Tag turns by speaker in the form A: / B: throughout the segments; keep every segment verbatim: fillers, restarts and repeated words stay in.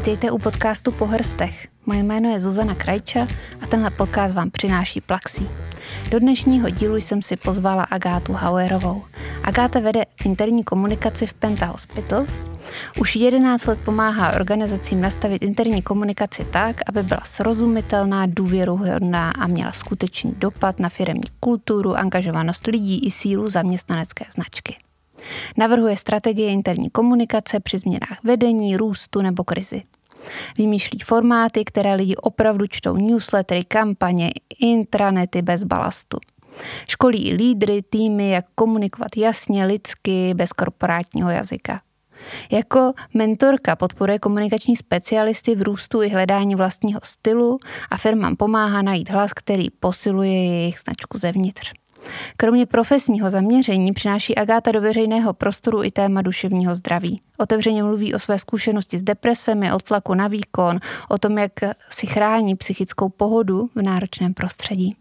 A: Vítejte u podcastu Po hrstech. Moje jméno je Zuzana Krajča a tenhle podcast vám přináší Plaxí. Do dnešního dílu jsem si pozvala Agátu Hauerovou. Agáta vede interní komunikaci v Penta Hospitals. Už jedenáct let pomáhá organizacím nastavit interní komunikaci tak, aby byla srozumitelná, důvěruhodná a měla skutečný dopad na firemní kulturu, angažovanost lidí i sílu zaměstnanecké značky. Navrhuje strategie interní komunikace při změnách vedení, růstu nebo krizi. Vymýšlí formáty, které lidi opravdu čtou, newslettery, kampaně, intranety bez balastu. Školí lídry, týmy, jak komunikovat jasně, lidsky, bez korporátního jazyka. Jako mentorka podporuje komunikační specialisty v růstu i hledání vlastního stylu a firmám pomáhá najít hlas, který posiluje jejich značku zevnitř. Kromě profesního zaměření přináší Agáta do veřejného prostoru i téma duševního zdraví. Otevřeně mluví o své zkušenosti s depresemi, o tlaku na výkon, o tom, jak si chrání psychickou pohodu v náročném prostředí.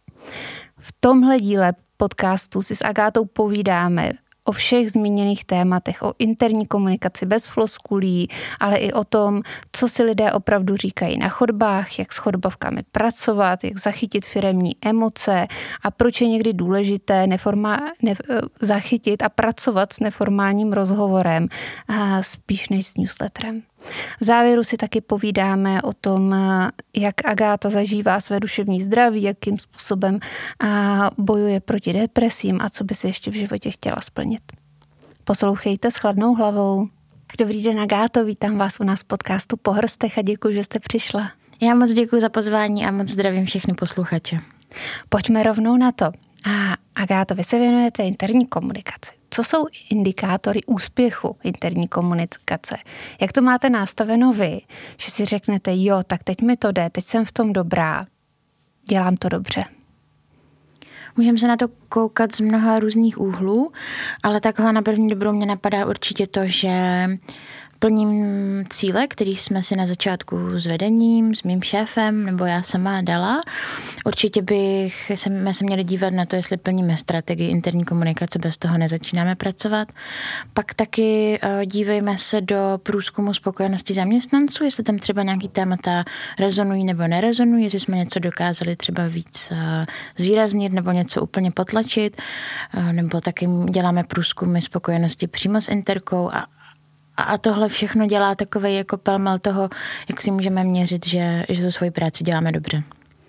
A: V tomhle díle podcastu si s Agátou povídáme o všech zmíněných tématech, o interní komunikaci bez floskulí, ale i o tom, co si lidé opravdu říkají na chodbách, jak s chodbovkami pracovat, jak zachytit firemní emoce a proč je někdy důležité neforma, ne, zachytit a pracovat s neformálním rozhovorem a spíš než s newsletterem. V závěru si taky povídáme o tom, jak Agáta zažívá své duševní zdraví, jakým způsobem bojuje proti depresím a co by si ještě v životě chtěla splnit. Poslouchejte s chladnou hlavou. Dobrý den, Agáto, vítám vás u nás v podcastu Po hrstech a děkuji, že jste přišla.
B: Já moc děkuji za pozvání a moc zdravím všechny posluchače.
A: Pojďme rovnou na to. A Agáto, vy se věnujete interní komunikaci. Co jsou indikátory úspěchu interní komunikace? Jak to máte nastaveno vy, že si řeknete, jo, tak teď mi to jde, teď jsem v tom dobrá, dělám to dobře?
B: Můžeme se na to koukat z mnoha různých úhlů, ale takhle na první dobrou mě napadá určitě to, že plním cíle, který jsme si na začátku s vedením, s mým šéfem nebo já sama dala. Určitě bych jsme se měli dívat na to, jestli plníme strategii interní komunikace, bez toho nezačínáme pracovat. Pak taky dívejme se do průzkumu spokojenosti zaměstnanců, jestli tam třeba nějaký témata rezonují nebo nerezonují, jestli jsme něco dokázali třeba víc zvýraznit nebo něco úplně potlačit, nebo taky děláme průzkumy spokojenosti přímo s interkou a A tohle všechno dělá takovej jako pelmel toho, jak si můžeme měřit, že, že to svoji práci děláme dobře.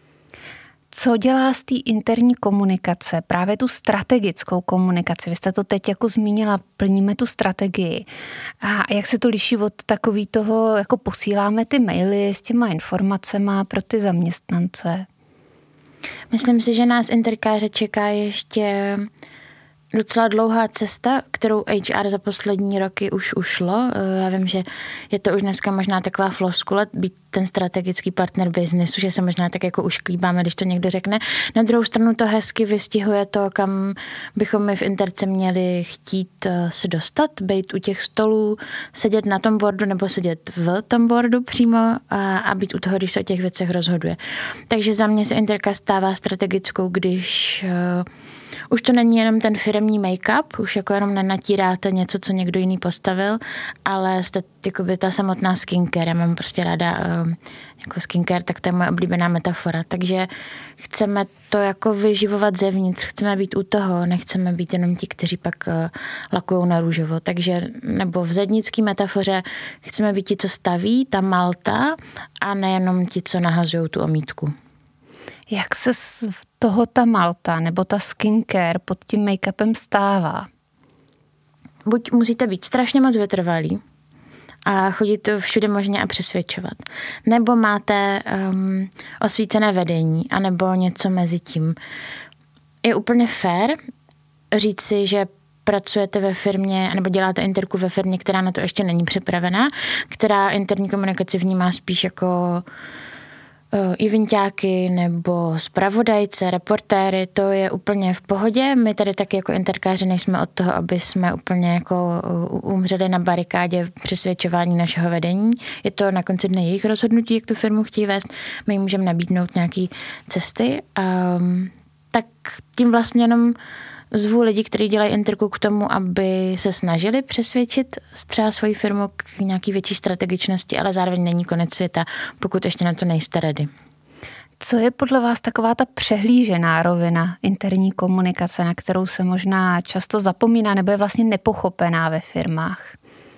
A: Co dělá z té interní komunikace, právě tu strategickou komunikaci? Vy jste to teď jako zmínila, plníme tu strategii. A jak se to liší od takový toho, jako posíláme ty maily s těma informacema pro ty zaměstnance?
B: Myslím si, že nás interkáře čeká ještě docela dlouhá cesta, kterou H R za poslední roky už ušlo. Já vím, že je to už dneska možná taková floskule, být ten strategický partner biznesu, že se možná tak jako ušklíbáme, když to někdo řekne. Na druhou stranu to hezky vystihuje to, kam bychom my v interce měli chtít se dostat, být u těch stolů, sedět na tom boardu nebo sedět v tom boardu přímo a, a být u toho, když se o těch věcech rozhoduje. Takže za mě se interka stává strategickou, když uh, už to není jenom ten firemní make-up, už jako jenom nenatíráte něco, co někdo jiný postavil, ale jste jakoby ta samotná skincare. Já mám prostě ráda uh, jako skincare, tak to je moje oblíbená metafora. Takže chceme to jako vyživovat zevnitř, chceme být u toho, nechceme být jenom ti, kteří pak uh, lakujou na růžovo. Takže, nebo v zednický metafoře chceme být ti, co staví, ta malta, a nejenom ti, co nahazují tu omítku.
A: Jak se z toho ta malta nebo ta skincare pod tím make-upem stává?
B: Buď musíte být strašně moc vytrvalí a chodit všude možně a přesvědčovat. Nebo máte um, osvícené vedení, anebo něco mezi tím. Je úplně fér říct si, že pracujete ve firmě, nebo děláte interku ve firmě, která na to ještě není připravená, která interní komunikaci vnímá spíš jako eventáky nebo zpravodajce, reportéry, to je úplně v pohodě. My tady taky jako interkáři nejsme od toho, aby jsme úplně jako umřeli na barikádě v přesvědčování našeho vedení. Je to na konci dne jejich rozhodnutí, jak tu firmu chtějí vést. My jim můžeme nabídnout nějaké cesty. Um, tak tím vlastně jenom zvu lidi, kteří dělají interku k tomu, aby se snažili přesvědčit třeba svoji firmu k nějaký větší strategičnosti, ale zároveň není konec světa, pokud ještě na to nejste ready.
A: Co je podle vás taková ta přehlížená rovina interní komunikace, na kterou se možná často zapomíná nebo je vlastně nepochopená ve firmách?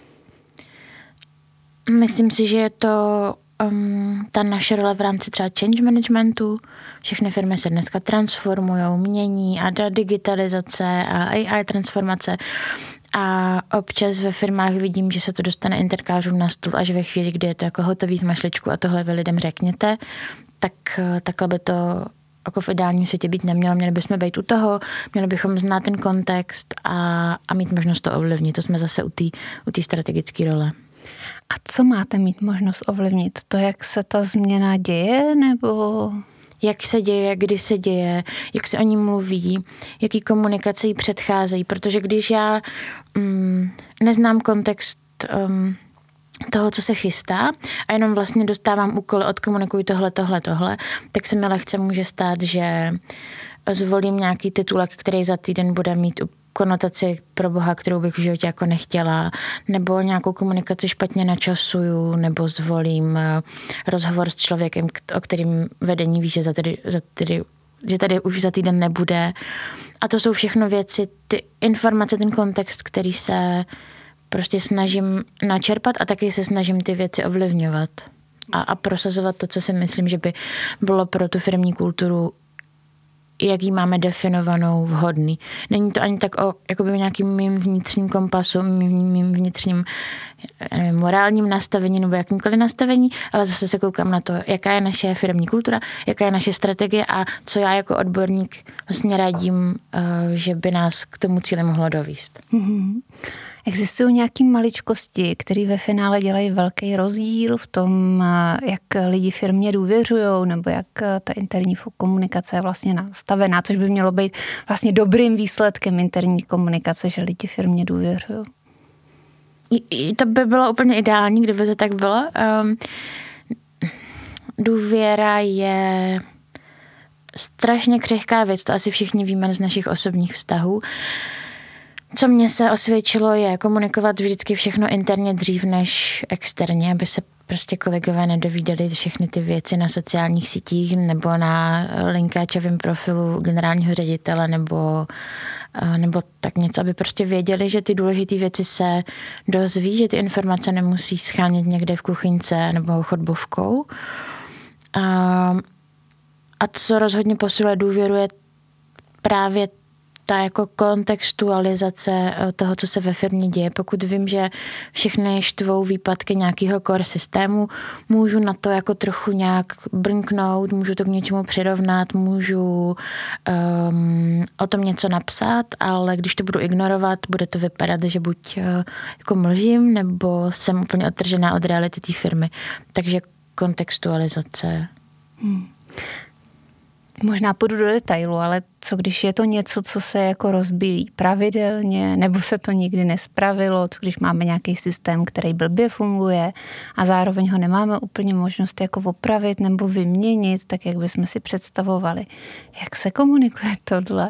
B: Myslím si, že je to um, ta naše role v rámci třeba change managementu. Všechny firmy se dneska transformují, mění a digitalizace a A I transformace. A občas ve firmách vidím, že se to dostane interkářům na stůl až ve chvíli, kdy je to jako hotový z mašličku a tohle vy lidem řekněte, tak takhle by to jako v ideálním světě být nemělo. Měli bychom být u toho, měli bychom znát ten kontext a, a mít možnost to ovlivnit. To jsme zase u té u té strategické role.
A: A co máte mít možnost ovlivnit? To, jak se ta změna děje, nebo...
B: Jak se děje, kdy se děje, jak se o ní mluví, jaký komunikace jí předcházejí. Protože když já mm, neznám kontext um, toho, co se chystá a jenom vlastně dostávám úkoly, odkomunikuji tohle, tohle, tohle, tak se mi lehce může stát, že zvolím nějaký titulek, který za týden bude mít konotaci pro Boha, kterou bych v životě jako nechtěla, nebo nějakou komunikaci špatně načasuju, nebo zvolím rozhovor s člověkem, o kterým vedení ví, že, za tady, za tady, že tady už za týden nebude. A to jsou všechno věci, ty informace, ten kontext, který se prostě snažím načerpat a taky se snažím ty věci ovlivňovat a, a prosazovat to, co si myslím, že by bylo pro tu firmní kulturu, jak ji máme definovanou, vhodný. Není to ani tak o jakoby nějakým mým vnitřním kompasu, mým, mým vnitřním nevím, morálním nastavení nebo jakýmkoliv nastavení, ale zase se koukám na to, jaká je naše firmní kultura, jaká je naše strategie a co já jako odborník vlastně radím, že by nás k tomu cíli mohlo dovést.
A: Mm-hmm. Existují nějaké maličkosti, které ve finále dělají velký rozdíl v tom, jak lidi firmě důvěřují, nebo jak ta interní komunikace je vlastně nastavená, což by mělo být vlastně dobrým výsledkem interní komunikace, že lidi firmě důvěřují.
B: To by bylo úplně ideální, kdyby to tak bylo. Um, důvěra je strašně křehká věc, to asi všichni víme z našich osobních vztahů. Co mně se osvědčilo, je komunikovat vždycky všechno interně dřív než externě, aby se prostě kolegové nedovídali všechny ty věci na sociálních sítích nebo na linkáčovém profilu generálního ředitele nebo, nebo tak něco, aby prostě věděli, že ty důležité věci se dozví, že ty informace nemusí schánět někde v kuchyňce nebo chodbovkou. A, a co rozhodně posiluje důvěru, je právě ta jako kontextualizace toho, co se ve firmě děje. Pokud vím, že všechny štvou výpadky nějakého core systému, můžu na to jako trochu nějak brnknout, můžu to k něčemu přirovnat, můžu um, o tom něco napsat, ale když to budu ignorovat, bude to vypadat, že buď uh, jako mlžím, nebo jsem úplně odtržená od reality té firmy. Takže kontextualizace.
A: Hmm. Možná půjdu do detailu, ale co když je to něco, co se jako rozbíjí pravidelně, nebo se to nikdy nespravilo, co když máme nějaký systém, který blbě funguje a zároveň ho nemáme úplně možnost jako opravit nebo vyměnit, tak jak bychom si představovali. Jak se komunikuje tohle?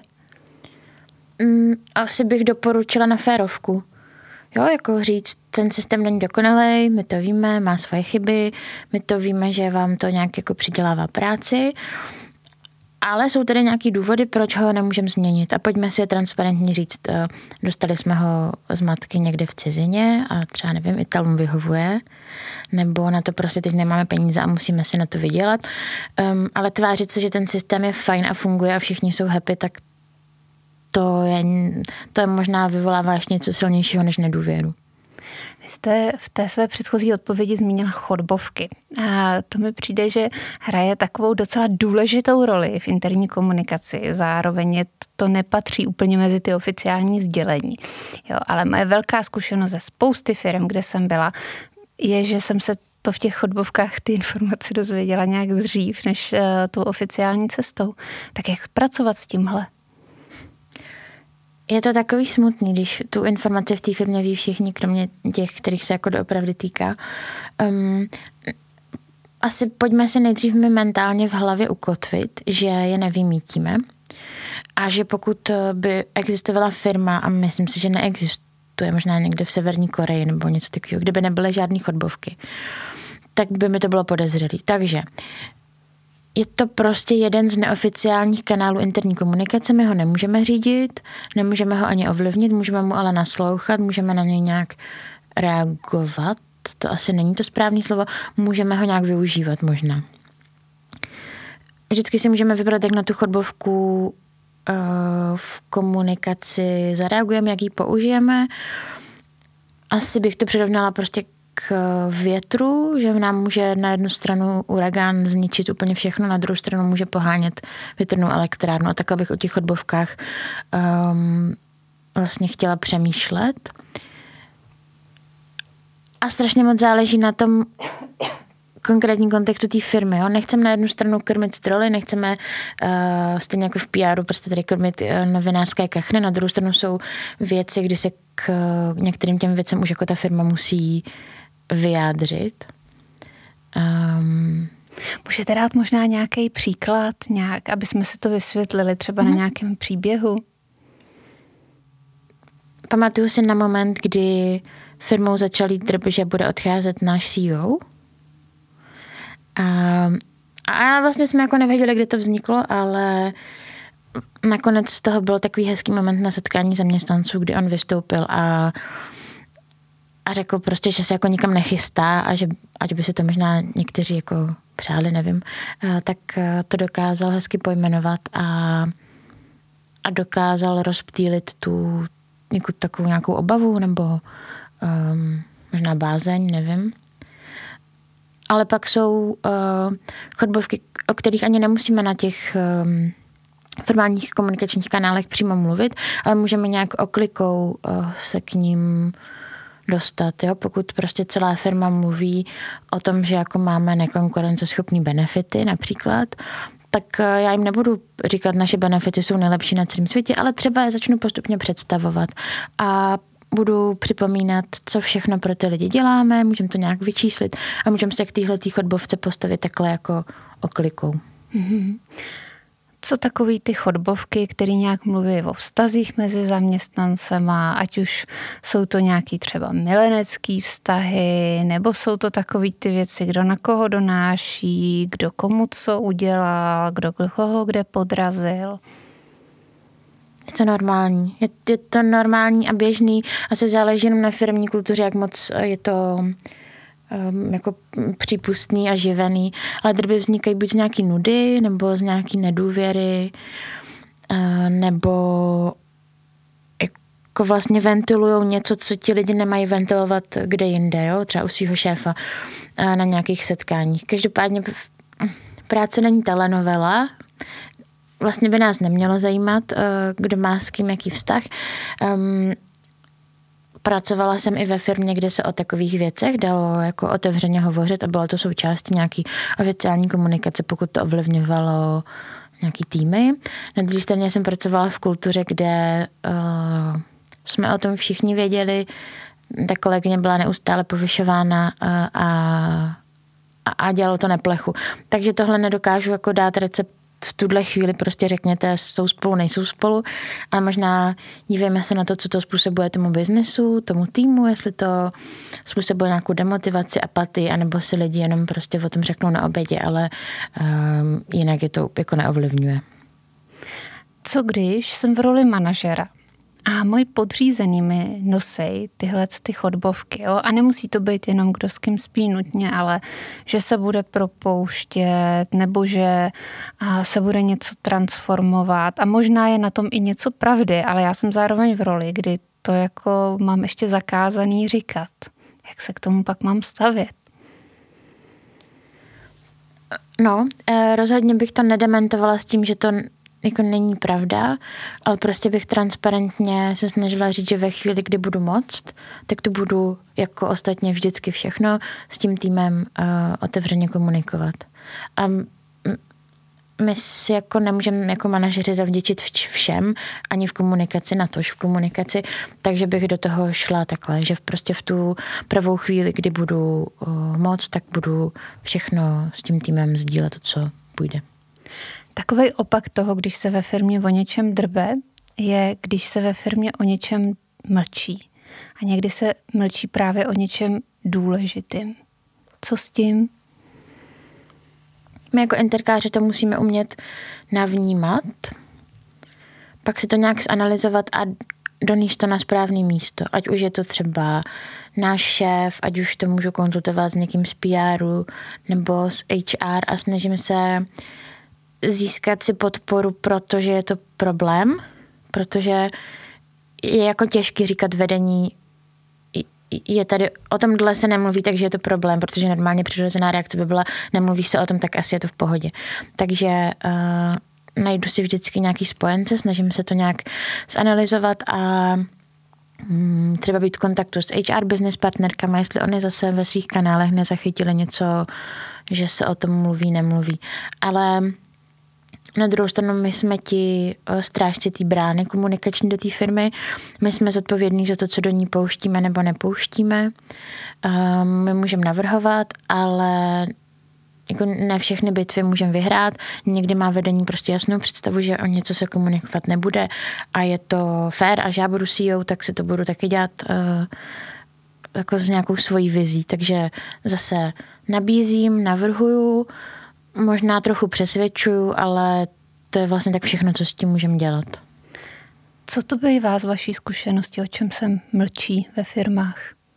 B: Mm, asi bych doporučila na férovku. Jo, jako říct, ten systém není dokonalej, my to víme, má svoje chyby, my to víme, že vám to nějak jako přidělává práci, ale jsou tady nějaký důvody, proč ho nemůžeme změnit. A pojďme si je transparentně říct. Dostali jsme ho z matky někde v cizině a třeba, nevím, Italům vyhovuje, nebo na to prostě teď nemáme peníze a musíme si na to vydělat. Um, ale tvářit se, že ten systém je fajn a funguje a všichni jsou happy, tak to je, to je možná vyvolává ještě něco silnějšího než nedůvěru.
A: Vy jste v té své předchozí odpovědi zmínila chodbovky. A to mi přijde, že hraje takovou docela důležitou roli v interní komunikaci. Zároveň je to nepatří úplně mezi ty oficiální sdělení. Jo, ale moje velká zkušenost ze spousty firm, kde jsem byla, je, že jsem se to v těch chodbovkách ty informace dozvěděla nějak dřív než uh, tou oficiální cestou. Tak jak pracovat s tímhle?
B: Je to takový smutný, když tu informaci v té firmě ví všichni, kromě těch, kterých se jako doopravdy týká. Um, asi pojďme si nejdřív my mentálně v hlavě ukotvit, že je nevymítíme. A že pokud by existovala firma, a myslím si, že neexistuje, možná někde v Severní Koreji nebo něco takového, kde by nebyly žádný chodbovky, tak by mi to bylo podezřelý. Takže je to prostě jeden z neoficiálních kanálů interní komunikace, my ho nemůžeme řídit, nemůžeme ho ani ovlivnit, můžeme mu ale naslouchat, můžeme na něj nějak reagovat, to asi není to správné slovo, můžeme ho nějak využívat možná. Vždycky si můžeme vybrat, jak na tu chodbovku uh, v komunikaci zareagujeme, jak ji použijeme. Asi bych to přirovnala prostě k větru, že nám může na jednu stranu uragán zničit úplně všechno, na druhou stranu může pohánět větrnou elektrárnu. A takhle bych o těch chodbovkách um, vlastně chtěla přemýšlet. A strašně moc záleží na tom konkrétním kontextu té firmy. Jo? Nechceme na jednu stranu krmit stroly, nechceme uh, stejně jako v P R u prostě tady krmit uh, novinářské kachny, na druhou stranu jsou věci, kdy se k uh, některým těm věcem už jako ta firma musí vyjádřit. Um,
A: Můžete dát možná nějaký příklad, nějak, aby jsme si to vysvětlili třeba mm. na nějakém příběhu?
B: Pamatuju si na moment, kdy firmou začal jít drb, že bude odcházet náš C E O. A, a vlastně jsme jako nevěděli, kde to vzniklo, ale nakonec z toho byl takový hezký moment na setkání zaměstnanců, kdy on vystoupil a, a řekl prostě, že se jako nikam nechystá a že ať by si to možná někteří jako přáli, nevím, a, tak to dokázal hezky pojmenovat a, a dokázal rozptýlit tu jako takovou nějakou obavu nebo um, možná bázeň, nevím. Ale pak jsou uh, chodbovky, o kterých ani nemusíme na těch um, formálních komunikačních kanálech přímo mluvit, ale můžeme nějak oklikou uh, se k ním dostat. Jo? Pokud prostě celá firma mluví o tom, že jako máme nekonkurenceschopný benefity například, tak uh, já jim nebudu říkat, naše benefity jsou nejlepší na celém světě, ale třeba je začnu postupně představovat a budu připomínat, co všechno pro ty lidi děláme, můžeme to nějak vyčíslit a můžeme se k téhletý chodbovce postavit takhle jako oklikou.
A: Mm-hmm. Co takový ty chodbovky, které nějak mluví o vztazích mezi zaměstnancema, ať už jsou to nějaký třeba milenecký vztahy, nebo jsou to takový ty věci, kdo na koho donáší, kdo komu co udělal, kdo koho kde podrazil.
B: Je to normální. Je, je to normální a běžný. Asi záleží jenom na firmní kultuře, jak moc je to um, jako přípustný a živený. Ale drby vznikají buď z nějaký nudy, nebo z nějaký nedůvěry, uh, nebo jako vlastně ventilujou něco, co ti lidi nemají ventilovat kde jinde, jo? Třeba u svého šéfa uh, na nějakých setkáních. Každopádně práce není telenovela, vlastně by nás nemělo zajímat, kdo má s kým jaký vztah. Um, pracovala jsem i ve firmě, kde se o takových věcech dalo jako otevřeně hovořit a bylo to součástí nějaký oficiální komunikace, pokud to ovlivňovalo nějaký týmy. Na druhé straně jsem pracovala v kultuře, kde uh, jsme o tom všichni věděli, ta kolegyně byla neustále povyšována uh, a, a, a dělalo to neplechu. Takže tohle nedokážu jako dát recept v tuhle chvíli prostě řekněte, jsou spolu, nejsou spolu, ale možná dívejme se na to, co to způsobuje tomu biznesu, tomu týmu, jestli to způsobuje nějakou demotivaci, apatii, anebo si lidi jenom prostě o tom řeknou na obědě, ale um, jinak je to jako neovlivňuje.
A: Co když jsem v roli manažera a můj podřízený mi nosej tyhle ty chodbovky, jo? A nemusí to být jenom kdo s kým spí nutně, ale že se bude propouštět nebo že se bude něco transformovat a možná je na tom i něco pravdy, ale já jsem zároveň v roli, kdy to jako mám ještě zakázaný říkat. Jak se k tomu pak mám stavět?
B: No, rozhodně bych to nedementovala s tím, že to jako není pravda, ale prostě bych transparentně se snažila říct, že ve chvíli, kdy budu moct, tak to budu jako ostatně vždycky všechno s tím týmem uh, otevřeně komunikovat. A my si jako nemůžeme jako manažeři zavděčit všem, ani v komunikaci, natož v komunikaci, takže bych do toho šla takhle, že prostě v tu pravou chvíli, kdy budu uh, moc, tak budu všechno s tím týmem sdílet to, co půjde.
A: Takový opak toho, když se ve firmě o něčem drbe, je, když se ve firmě o něčem mlčí. A někdy se mlčí právě o něčem důležitým. Co s tím?
B: My jako interkáři to musíme umět navnímat, pak si to nějak zanalyzovat a donést to na správné místo. Ať už je to třeba náš šéf, ať už to můžu konzultovat s někým z P R nebo z H R a snažím se získat si podporu, protože je to problém, protože je jako těžké říkat vedení, je tady, o tomhle se nemluví, takže je to problém, protože normálně přirozená reakce by byla, nemluví se o tom, tak asi je to v pohodě. Takže uh, najdu si vždycky nějaký spojence, snažím se to nějak zanalyzovat a um, třeba být v kontaktu s H R business partnerkama, jestli oni zase ve svých kanálech nezachytili něco, že se o tom mluví, nemluví. Ale na druhou stranu my jsme ti strážci té brány komunikační do té firmy. My jsme zodpovědní za to, co do ní pouštíme nebo nepouštíme. My můžeme navrhovat, ale jako ne všechny bitvy můžeme vyhrát. Někdy má vedení prostě jasnou představu, že o něco se komunikovat nebude a je to fair a že já budu C E O, tak si to budu taky dělat jako s nějakou svojí vizí. Takže zase nabízím, navrhuju, možná trochu přesvědčuju, ale to je vlastně tak všechno, co s tím můžeme dělat.
A: Co to bývá z vaší zkušenosti, o čem se mlčí ve firmách?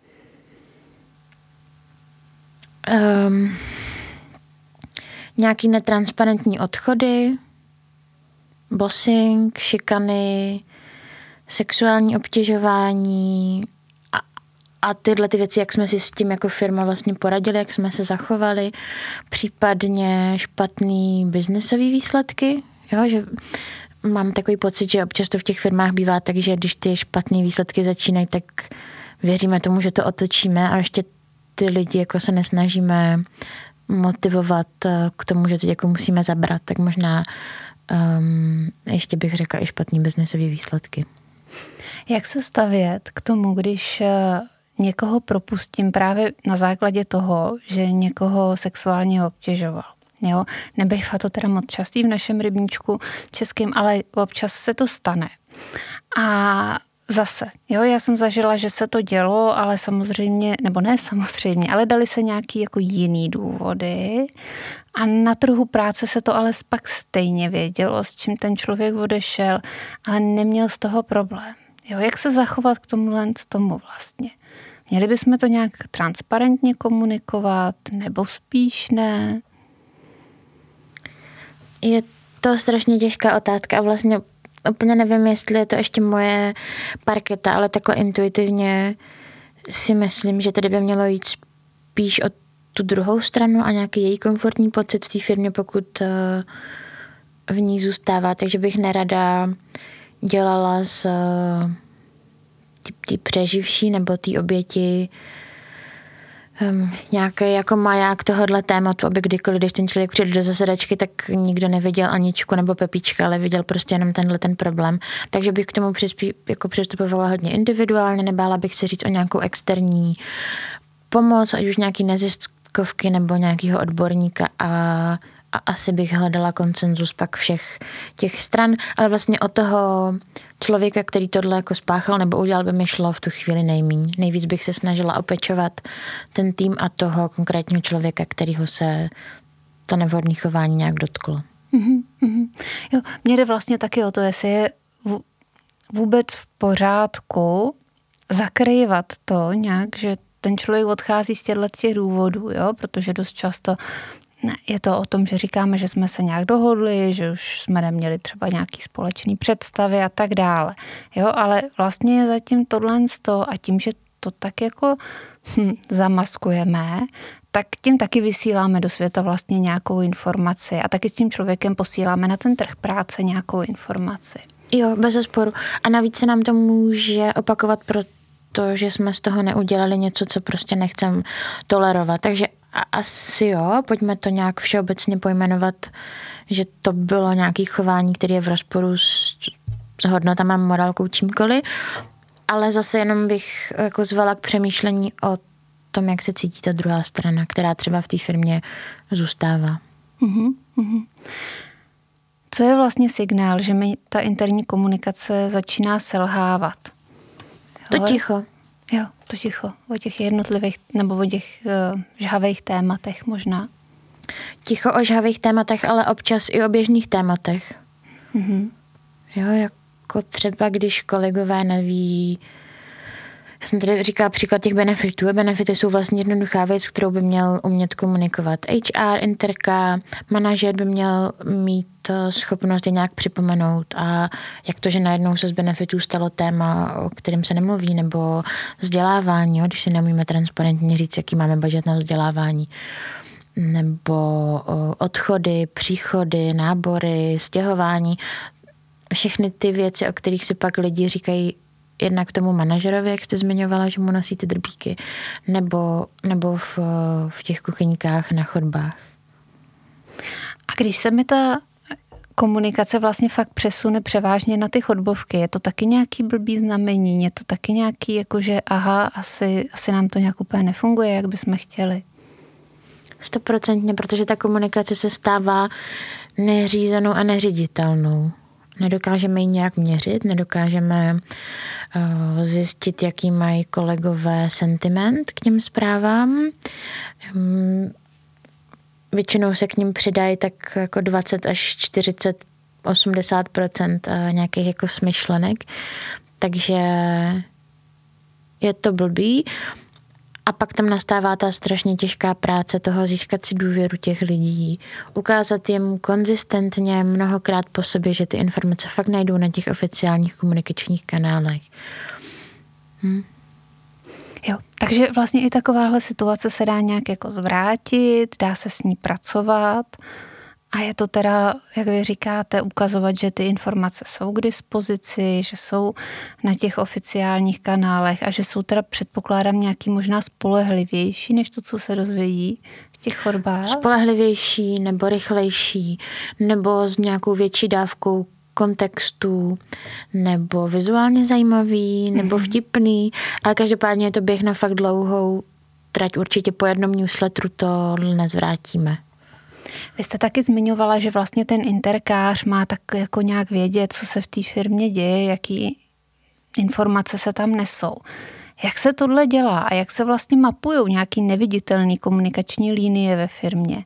B: Um, nějaký netransparentní odchody, bossing, šikany, sexuální obtěžování a, a tyhle ty věci, jak jsme si s tím jako firma vlastně poradili, jak jsme se zachovali, případně špatný biznesový výsledky, jo, že mám takový pocit, že občas to v těch firmách bývá tak, že když ty špatný výsledky začínají, tak věříme tomu, že to otočíme a ještě ty lidi jako se nesnažíme motivovat k tomu, že teď jako musíme zabrat, tak možná um, ještě bych řekla i špatný biznesový výsledky.
A: Jak se stavět k tomu, když někoho propustím právě na základě toho, že někoho sexuálně obtěžoval? Jo? Nebývá to teda moc častý v našem rybníčku českým, ale občas se to stane. A zase, jo, já jsem zažila, že se to dělo, ale samozřejmě, nebo ne samozřejmě, ale dali se nějaký jako jiný důvody a na trhu práce se to ale pak stejně vědělo, s čím ten člověk odešel, ale neměl z toho problém. Jo, jak se zachovat k tomuhle tomu vlastně? Měli bychom to nějak transparentně komunikovat, nebo spíš ne?
B: Je to strašně těžká otázka a vlastně úplně nevím, jestli je to ještě moje parketa, ale takhle intuitivně si myslím, že tady by mělo jít spíš o tu druhou stranu a nějaký její komfortní pocit v té firmě, pokud v ní zůstává. Takže bych nerada dělala z té přeživší nebo té oběti Um, nějaký jako maják tohohle tématu, aby kdykoliv, když ten člověk přijde do zasedačky, tak nikdo neviděl Aničku nebo Pepička, ale viděl prostě jenom tenhle ten problém. Takže bych k tomu přispí, jako přistupovala hodně individuálně, nebála bych se říct o nějakou externí pomoc, ať už nějaký neziskovky nebo nějakého odborníka a, a asi bych hledala konsenzus pak všech těch stran, ale vlastně o toho člověka, který tohle jako spáchal nebo udělal, by mi šlo v tu chvíli nejmíň. Nejvíc bych se snažila opečovat ten tým a toho konkrétního člověka, kterýho se to nevhodné chování nějak dotklo.
A: Mm-hmm. Jo, mě jde vlastně taky o to, jestli je vůbec v pořádku zakrývat to nějak, že ten člověk odchází z těchto těch důvodů, jo, protože dost často je to o tom, že říkáme, že jsme se nějak dohodli, že už jsme neměli třeba nějaký společný představy a tak dále. Jo, ale vlastně je zatím tohle a tím, že to tak jako hm, zamaskujeme, tak tím taky vysíláme do světa vlastně nějakou informaci a taky s tím člověkem posíláme na ten trh práce nějakou informaci.
B: Jo, bezesporu. A navíc se nám to může opakovat, protože jsme z toho neudělali něco, co prostě nechcem tolerovat. Takže asi jo, pojďme to nějak všeobecně pojmenovat, že to bylo nějaké chování, které je v rozporu s, s hodnotama, morálkou, čímkoliv, ale zase jenom bych jako zvala k přemýšlení o tom, jak se cítí ta druhá strana, která třeba v té firmě zůstává.
A: Mm-hmm. Co je vlastně signál, že mi ta interní komunikace začíná selhávat?
B: To ticho.
A: Jo, to ticho. O těch jednotlivých, nebo o těch uh, žhavých tématech možná.
B: Ticho o žhavých tématech, ale občas i o běžných tématech.
A: Mm-hmm.
B: Jo, jako třeba, když kolegové neví, já jsem tady říkala příklad těch benefitů. Benefity jsou vlastně jednoduchá věc, kterou by měl umět komunikovat H R, interka, manažer by měl mít schopnost je nějak připomenout a jak to, že najednou se z benefitů stalo téma, o kterém se nemluví, nebo vzdělávání, jo, když si neumíme transparentně říct, jaký máme budget na vzdělávání, nebo odchody, příchody, nábory, stěhování, všechny ty věci, o kterých si pak lidi říkají jednak tomu manažerovi, jak jste zmiňovala, že mu nosí ty drbíky, nebo, nebo v, v těch kuchyňkách na chodbách.
A: A když se mi ta komunikace vlastně fakt přesune převážně na ty chodbovky, je to taky nějaký blbý znamení, je to taky nějaký, jakože aha, asi, asi nám to nějak úplně nefunguje, jak bychom chtěli.
B: Stoprocentně, protože ta komunikace se stává neřízenou a neředitelnou. Nedokážeme ji nějak měřit, nedokážeme uh, zjistit, jaký mají kolegové sentiment k těm zprávám. Um, většinou se k ním přidají tak jako dvacet až čtyřicet, osmdesát procent nějakých jako smyšlenek. Takže je to blbý. A pak tam nastává ta strašně těžká práce toho získat si důvěru těch lidí, ukázat jim konzistentně mnohokrát po sobě, že ty informace fakt najdou na těch oficiálních komunikačních kanálech. Hm.
A: Jo, takže vlastně i takováhle situace se dá nějak jako zvrátit, dá se s ní pracovat a je to teda, jak vy říkáte, ukazovat, že ty informace jsou k dispozici, že jsou na těch oficiálních kanálech a že jsou teda, předpokládám, nějaký možná spolehlivější než to, co se dozvědí v těch chodbách.
B: Spolehlivější nebo rychlejší nebo s nějakou větší dávkou kontextu, nebo vizuálně zajímavý, nebo vtipný, ale každopádně je to běh na fakt dlouhou trať. Určitě po jednom newsletteru to nezvrátíme.
A: Vy jste taky zmiňovala, že vlastně ten interkář má tak jako nějak vědět, co se v té firmě děje, jaký informace se tam nesou. Jak se tohle dělá a jak se vlastně mapujou nějaký neviditelný komunikační linie ve firmě?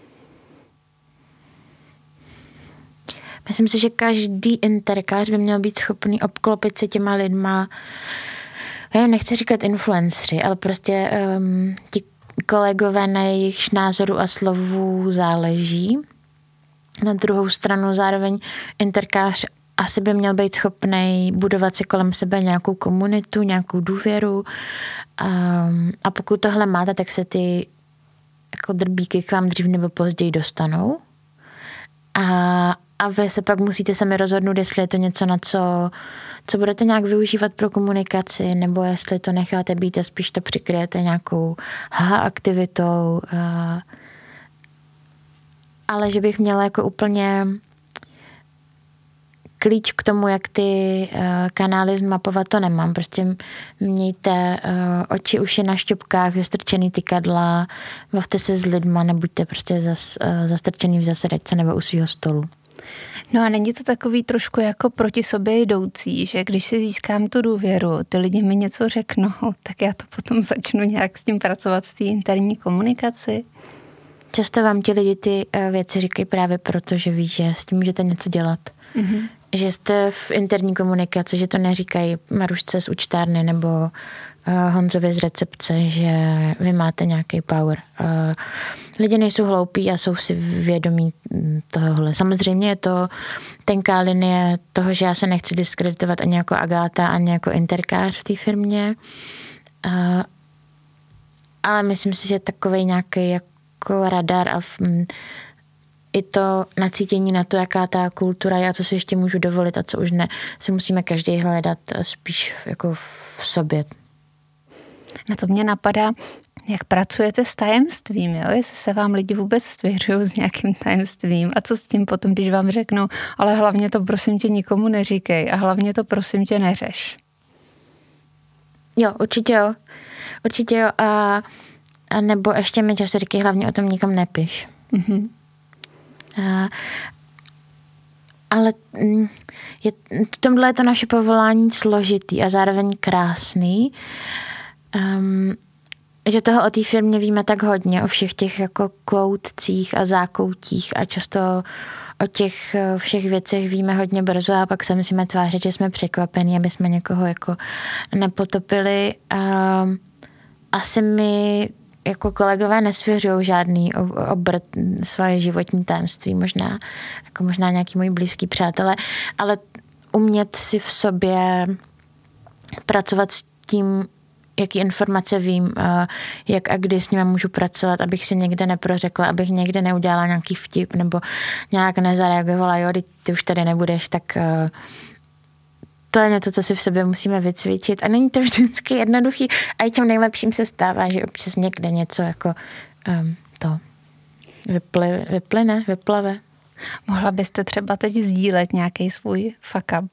B: Myslím si, že každý interkář by měl být schopný obklopit se těma lidma, já nechci říkat influenceri, ale prostě um, ti kolegové, na jejich názoru a slovu záleží. Na druhou stranu zároveň interkář asi by měl být schopný budovat si kolem sebe nějakou komunitu, nějakou důvěru um, a pokud tohle máte, tak se ty jako drbíky k vám dřív nebo později dostanou. A A vy se pak musíte sami rozhodnout, jestli je to něco, na co, co budete nějak využívat pro komunikaci, nebo jestli to necháte být a spíš to přikryjete nějakou haha aktivitou. A, ale že bych měla jako úplně klíč k tomu, jak ty uh, kanály zmapovat, to nemám. Prostě mějte uh, oči, uši na šťopkách, vystrčený tykadla, bavte se s lidma, nebuďte prostě zas, uh, zastrčený v zasedačce nebo u svého stolu.
A: No a není to takový trošku jako proti sobě jdoucí, že když si získám tu důvěru, ty lidi mi něco řeknou, tak já to potom začnu nějak s tím pracovat v té interní komunikaci?
B: Často vám ti lidi ty věci říkají právě proto, že ví, že s tím můžete něco dělat. Mm-hmm. Že jste v interní komunikaci, že to neříkají Marušce z účtárny nebo uh, Honzovi z recepce, že vy máte nějaký power. Uh, lidi nejsou hloupí a jsou si vědomí tohohle. Samozřejmě je to tenká linie toho, že já se nechci diskreditovat ani jako Agáta, ani jako interkář v té firmě. Uh, ale myslím si, že takovej nějaký jako radar a v, i to nacítění na to, jaká ta kultura je a co si ještě můžu dovolit a co už ne, si musíme každý hledat spíš jako v sobě.
A: Na to mě napadá, jak pracujete s tajemstvím, jo? Jestli se vám lidi vůbec svěřují s nějakým tajemstvím a co s tím potom, když vám řeknou, ale hlavně to prosím tě nikomu neříkej a hlavně to prosím tě neřeš.
B: Jo, určitě jo. Určitě jo a, a nebo ještě mi často říkají, hlavně o tom nikom nepiš. Mm-hmm. A, ale je, v tomhle je to naše povolání složitý a zároveň krásný. Um, že toho o té firmě víme tak hodně, o všech těch jako koutcích a zákoutích a často o těch všech věcech víme hodně brzo a pak se musíme tvářit, že jsme překvapení, aby jsme někoho jako nepotopili. Um, asi mi jako kolegové nesvěřují žádný obrt svoje životní tajemství, možná, jako možná nějaký moji blízký přátelé, ale umět si v sobě pracovat s tím, jaký informace vím, jak a kdy s nimi můžu pracovat, abych si někde neprořekla, abych někde neudělala nějaký vtip nebo nějak nezareagovala, jo, ty už tady nebudeš, tak to je něco, co si v sobě musíme vycvičit a není to vždycky jednoduchý a i těm nejlepším se stává, že občas někde něco jako um, to vyply, vyplyne, vyplave.
A: Mohla byste třeba teď sdílet nějaký svůj fuck up?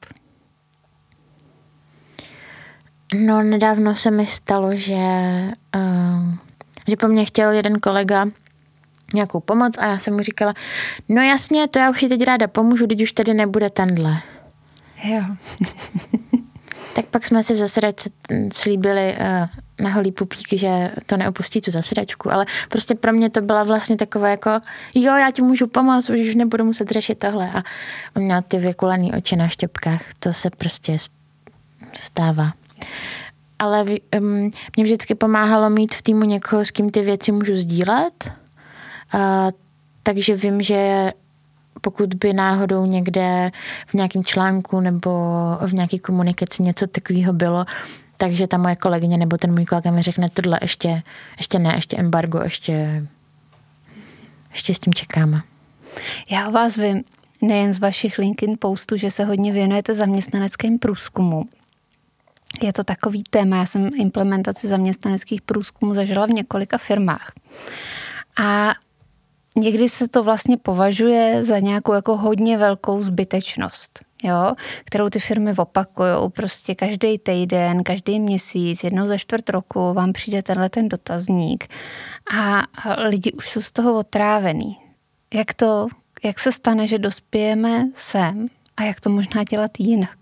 B: No, nedávno se mi stalo, že, um, že po mně chtěl jeden kolega nějakou pomoc a já jsem mu říkala, no jasně, to já už si teď ráda pomůžu, když už tady nebude tenhle.
A: Jo.
B: Tak pak jsme si v zasedačce slíbili uh, na holý pupíky, že to neopustí tu zasedačku, ale prostě pro mě to byla vlastně takové jako, jo, já ti můžu pomoct, už nebudu muset řešit tohle. A on měl ty vykulaný oči na štěpkách, to se prostě stává. Ale um, mě vždycky pomáhalo mít v týmu někoho, s kým ty věci můžu sdílet, uh, takže vím, že pokud by náhodou někde v nějakém článku nebo v nějaké komunikaci něco takového bylo, takže ta moje kolegyně nebo ten můj kolega mi řekne tohle ještě, ještě ne, ještě embargo, ještě, ještě s tím čekáme.
A: Já o vás vím nejen z vašich LinkedIn postů, že se hodně věnujete zaměstnaneckým průzkumu. Je to takový téma, já jsem implementaci zaměstnaneckých průzkumů zažila v několika firmách. A někdy se to vlastně považuje za nějakou jako hodně velkou zbytečnost, jo, kterou ty firmy opakujou. Prostě každý týden, každý měsíc, jednou za čtvrt roku vám přijde tenhle ten dotazník a lidi už jsou z toho otrávený. Jak to, jak se stane, že dospějeme sem a jak to možná dělat jinak?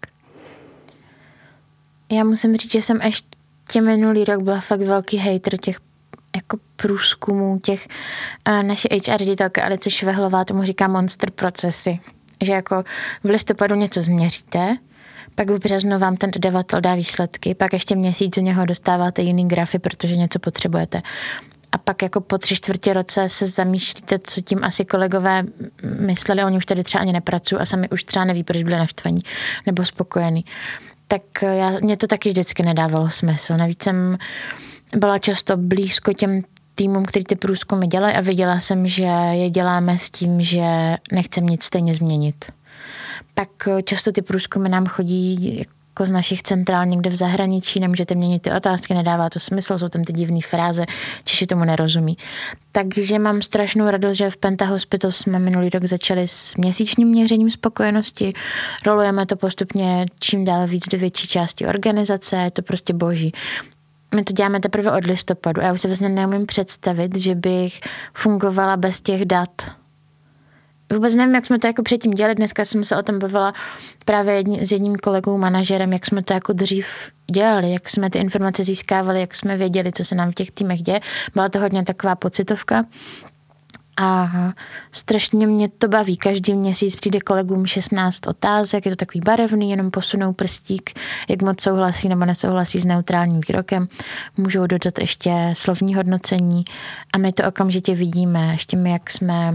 B: Já musím říct, že jsem ještě minulý rok byla fakt velký hejter těch jako průzkumů, těch uh, naše H R ředitelka Alice Švehlová tomu říká monster procesy. Že jako v listopadu něco změříte, pak v březnu vám ten dodavatel dá výsledky, pak ještě měsíc z něho dostáváte jiný grafy, protože něco potřebujete. A pak jako po tři čtvrtě roce se zamýšlíte, co tím asi kolegové mysleli, oni už tady třeba ani nepracují a sami už třeba neví, proč byli naštvaní nebo spokojení. Tak já, mě to taky vždycky nedávalo smysl. Navíc jsem byla často blízko těm týmům, který ty průzkumy dělají a viděla jsem, že je děláme s tím, že nechcem nic stejně změnit. Pak často ty průzkumy nám chodí jako z našich centrál někde v zahraničí, nemůžete měnit ty otázky, nedává to smysl, jsou tam ty divné fráze, Češi tomu nerozumí. Takže mám strašnou radost, že v Penta Hospital jsme minulý rok začali s měsíčním měřením spokojenosti, rolujeme to postupně čím dál víc do větší části organizace, je to prostě boží. My to děláme teprve od listopadu a já už se vlastně neumím představit, že bych fungovala bez těch dat. Vůbec nevím, jak jsme to jako předtím dělali. Dneska jsem se o tom bavila právě jedni, s jedním kolegou manažerem, jak jsme to jako dřív dělali, jak jsme ty informace získávali, jak jsme věděli, co se nám v těch týmech děje. Byla to hodně taková pocitovka. A strašně mě to baví. Každý měsíc přijde kolegům šestnáct otázek, je to takový barevný, jenom posunou prstík, jak moc souhlasí nebo nesouhlasí s neutrálním výrokem. Můžou dodat ještě slovní hodnocení a my to okamžitě vidíme. Ještě my, jak jsme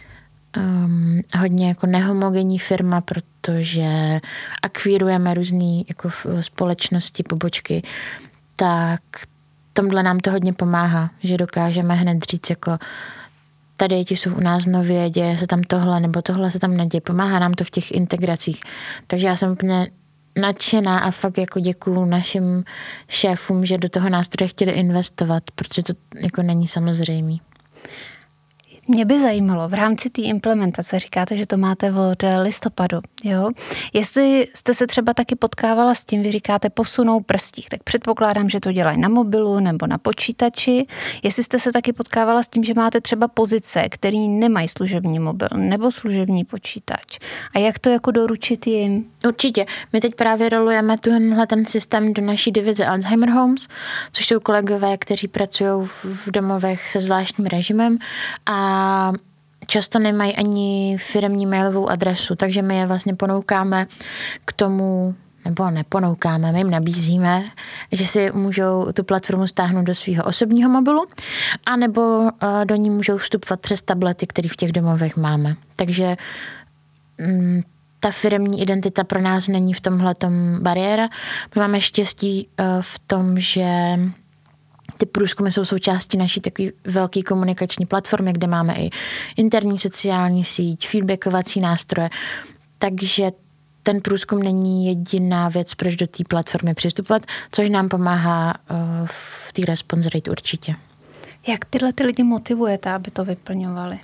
B: um, hodně jako nehomogenní firma, protože akvírujeme různý jako společnosti, pobočky, tak tomhle nám to hodně pomáhá, že dokážeme hned říct jako tady děti jsou u nás nově, děje se tam tohle, nebo tohle se tam neděje. Pomáhá nám to v těch integracích. Takže já jsem úplně nadšená a fakt jako děkuju našim šéfům, že do toho nástroje chtěli investovat, protože to jako není samozřejmý.
A: Mě by zajímalo, v rámci té implementace říkáte, že to máte od listopadu, jo? Jestli jste se třeba taky potkávala s tím, vy říkáte posunou prstík, tak předpokládám, že to dělají na mobilu nebo na počítači. Jestli jste se taky potkávala s tím, že máte třeba pozice, který nemají služební mobil nebo služební počítač. A jak to jako doručit jim?
B: Určitě. My teď právě rolujeme tenhle ten systém do naší divize Alzheimer Homes, což jsou kolegové, kteří pracují v domovech se zvláštním režimem a často nemají ani firemní mailovou adresu, takže my je vlastně ponoukáme k tomu, nebo neponoukáme, my jim nabízíme, že si můžou tu platformu stáhnout do svého osobního mobilu, anebo do ní můžou vstupovat přes tablety, které v těch domovech máme. Takže mm, ta firemní identita pro nás není v tomhletom bariéra. My máme štěstí v tom, že ty průzkumy jsou součástí naší takové velké komunikační platformy, kde máme i interní sociální síť, feedbackovací nástroje, takže ten průzkum není jediná věc, proč do té platformy přistupovat, což nám pomáhá v té response rate určitě.
A: Jak tyhle ty lidi motivujete, aby to vyplňovali?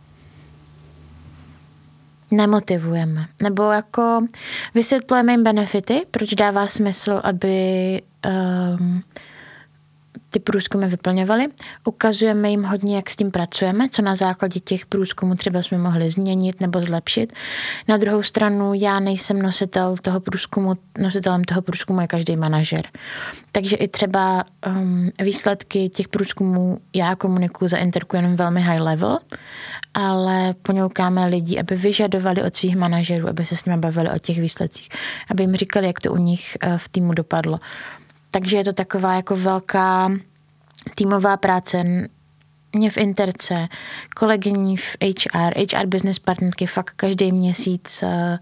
B: Nemotivujeme. Nebo jako vysvětlujeme jim benefity, proč dává smysl, aby um, ty průzkumy vyplňovali. Ukazujeme jim hodně, jak s tím pracujeme, co na základě těch průzkumů třeba jsme mohli změnit nebo zlepšit. Na druhou stranu já nejsem nositel toho průzkumu, nositelem toho průzkumu je každý manažer. Takže i třeba um, výsledky těch průzkumů já komunikuju za Interku jenom velmi high level, ale ponoukáme lidi, aby vyžadovali od svých manažerů, aby se s nimi bavili o těch výsledcích, aby jim říkali, jak to u nich uh, v týmu dopadlo. Takže je to taková jako velká týmová práce. Mě v Interce, kolegyní v H R, H R business partnerky fakt každý měsíc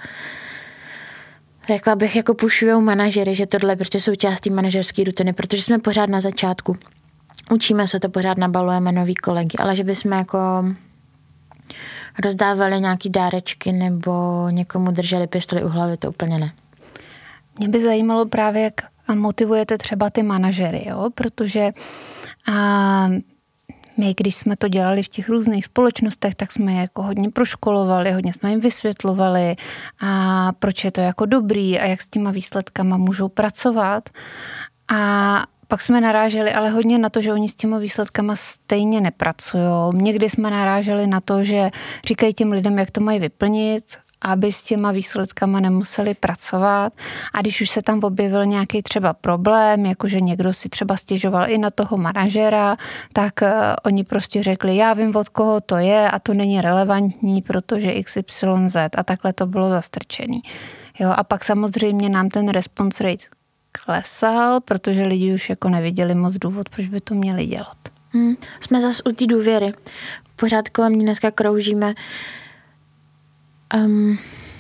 B: řekla bych, jako pušujou manažery, že tohle je prostě součástí manažerské rutiny, protože jsme pořád na začátku. Učíme se to, pořád nabalujeme nový kolegy, ale že bychom jako rozdávali nějaký dárečky nebo někomu drželi pistoli u hlavy, to úplně ne.
A: Mě by zajímalo právě, jak a motivujete třeba ty manažery, jo? Protože a my, když jsme to dělali v těch různých společnostech, tak jsme je jako hodně proškolovali, hodně jsme jim vysvětlovali, a proč je to jako dobrý a jak s těma výsledkama můžou pracovat. A pak jsme naráželi ale hodně na to, že oni s těma výsledkama stejně nepracujou. Někdy jsme naráželi na to, že říkají těm lidem, jak to mají vyplnit, aby s těma výsledkama nemuseli pracovat. A když už se tam objevil nějaký třeba problém, jakože někdo si třeba stěžoval i na toho manažera, tak uh, oni prostě řekli, já vím, od koho to je a to není relevantní, protože X Y Z a takhle to bylo zastrčený. Jo, a pak samozřejmě nám ten response rate klesal, protože lidi už jako neviděli moc důvod, proč by to měli dělat.
B: Hmm, jsme zase u té důvěry. Pořád kolem ní dneska kroužíme. Um,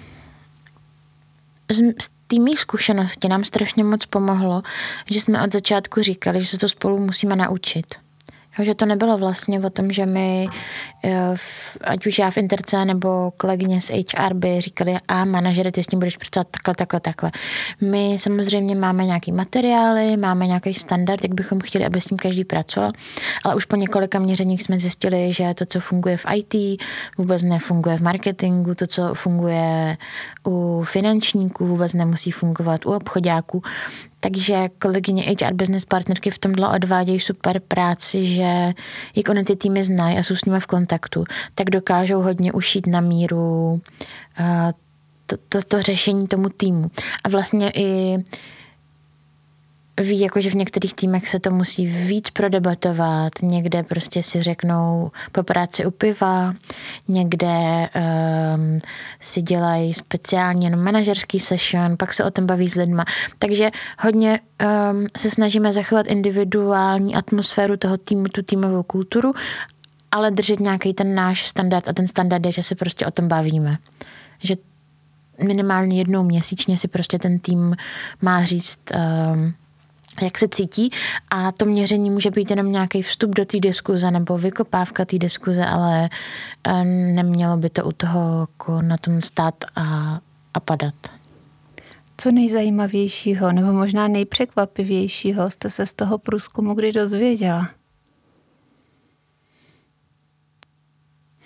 B: z, z té mý zkušenosti nám strašně moc pomohlo, že jsme od začátku říkali, že se to spolu musíme naučit. Jo, že to nebylo vlastně o tom, že my, ať už já v Interce nebo kolegyně z H R by říkali, a manažere, ty s tím budeš pracovat takhle, takhle, takhle. My samozřejmě máme nějaký materiály, máme nějaký standard, jak bychom chtěli, aby s tím každý pracoval, ale už po několika měřeních jsme zjistili, že to, co funguje v I T, vůbec nefunguje v marketingu, to, co funguje u finančníků, vůbec nemusí fungovat u obchodáků. Takže kolegyně H R business partnerky v tomhle odvádějí super práci, že jak oni ty týmy znají a jsou s nimi v kontaktu, tak dokážou hodně ušít na míru to, to, to řešení tomu týmu. A vlastně i ví, jakože v některých týmech se to musí víc prodebatovat, někde prostě si řeknou po práci u piva, někde um, si dělají speciálně jenom manažerský session, pak se o tom baví s lidma. Takže hodně um, se snažíme zachovat individuální atmosféru toho týmu, tu týmovou kulturu, ale držet nějaký ten náš standard a ten standard je, že se prostě o tom bavíme. Že minimálně jednou měsíčně si prostě ten tým má říct, um, jak se cítí, a to měření může být jenom nějaký vstup do té diskuze nebo vykopávka té diskuze, ale nemělo by to u toho jako na tom stát a, a padat.
A: Co nejzajímavějšího nebo možná nejpřekvapivějšího jste se z toho průzkumu kdy dozvěděla?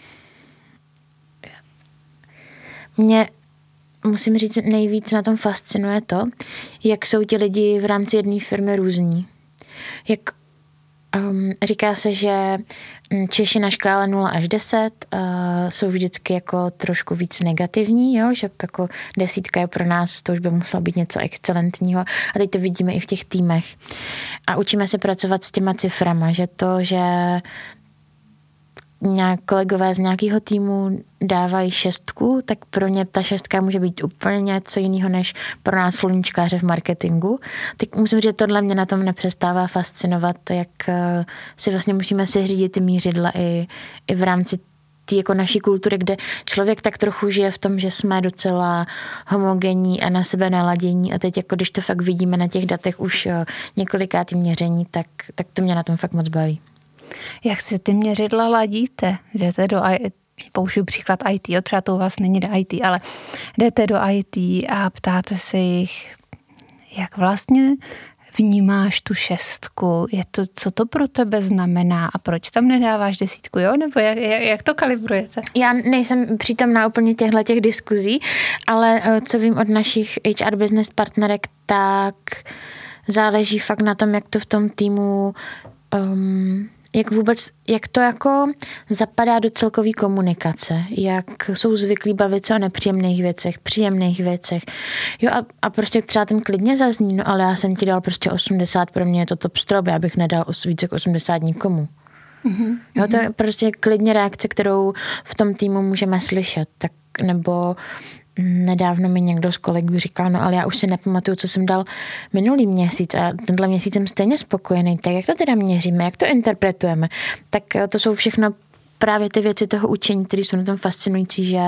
B: mě, musím říct, nejvíc na tom fascinuje to, jak jsou ti lidi v rámci jedné firmy různí. Jak um, říká se, že Češi na škále nula až deset uh, jsou vždycky jako trošku víc negativní, jo? Že jako desítka je pro nás, to už by muselo být něco excelentního. A teď to vidíme i v těch týmech. A učíme se pracovat s těma ciframa, že to, že nějak kolegové z nějakého týmu dávají šestku, tak pro ně ta šestka může být úplně něco jiného než pro nás sluníčkáře v marketingu. Tak musím říct, že tohle mě na tom nepřestává fascinovat, jak si vlastně musíme si řídit ty mířidla i, i v rámci té jako naší kultury, kde člověk tak trochu žije v tom, že jsme docela homogenní a na sebe naladění a teď jako když to fakt vidíme na těch datech už několikátý měření, tak, tak to mě na tom fakt moc baví.
A: Jak si ty měřidla ladíte? Jdete do I T, použiju příklad I T, jo, třeba to u vás není do I T, ale jdete do I T a ptáte se jich, jak vlastně vnímáš tu šestku, je to, co to pro tebe znamená a proč tam nedáváš desítku, jo? Nebo jak, jak to kalibrujete?
B: Já nejsem přítomná úplně těchto těch diskuzí, ale co vím od našich H R business partnerek, tak záleží fakt na tom, jak to v tom týmu um, jak vůbec, jak to jako zapadá do celkové komunikace, jak jsou zvyklí bavit se o nepříjemných věcech, příjemných věcech. Jo a, a prostě třeba ten klidně zazní, no ale já jsem ti dal prostě osmdesát, pro mě je to top strop, já bych nedal víc jak osmdesát nikomu. Mm-hmm. Jo, to je prostě klidně reakce, kterou v tom týmu můžeme slyšet, tak nebo nedávno mi někdo z kolegů říkal, no ale já už si nepamatuju, co jsem dal minulý měsíc a tenhle měsíc jsem stejně spokojený, tak jak to teda měříme, jak to interpretujeme, tak to jsou všechno právě ty věci toho učení, které jsou na tom fascinující, že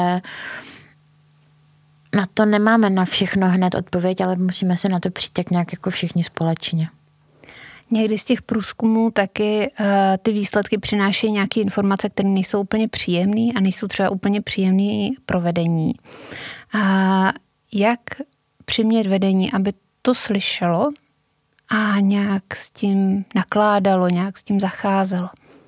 B: na to nemáme na všechno hned odpověď, ale musíme se na to přijít tak nějak jako všichni společně.
A: Někdy z těch průzkumů taky uh, ty výsledky přinášejí nějaké informace, které nejsou úplně příjemné a nejsou třeba úplně příjemné provedení. A jak přimět vedení, aby to slyšelo a nějak s tím nakládalo, nějak s tím zacházelo?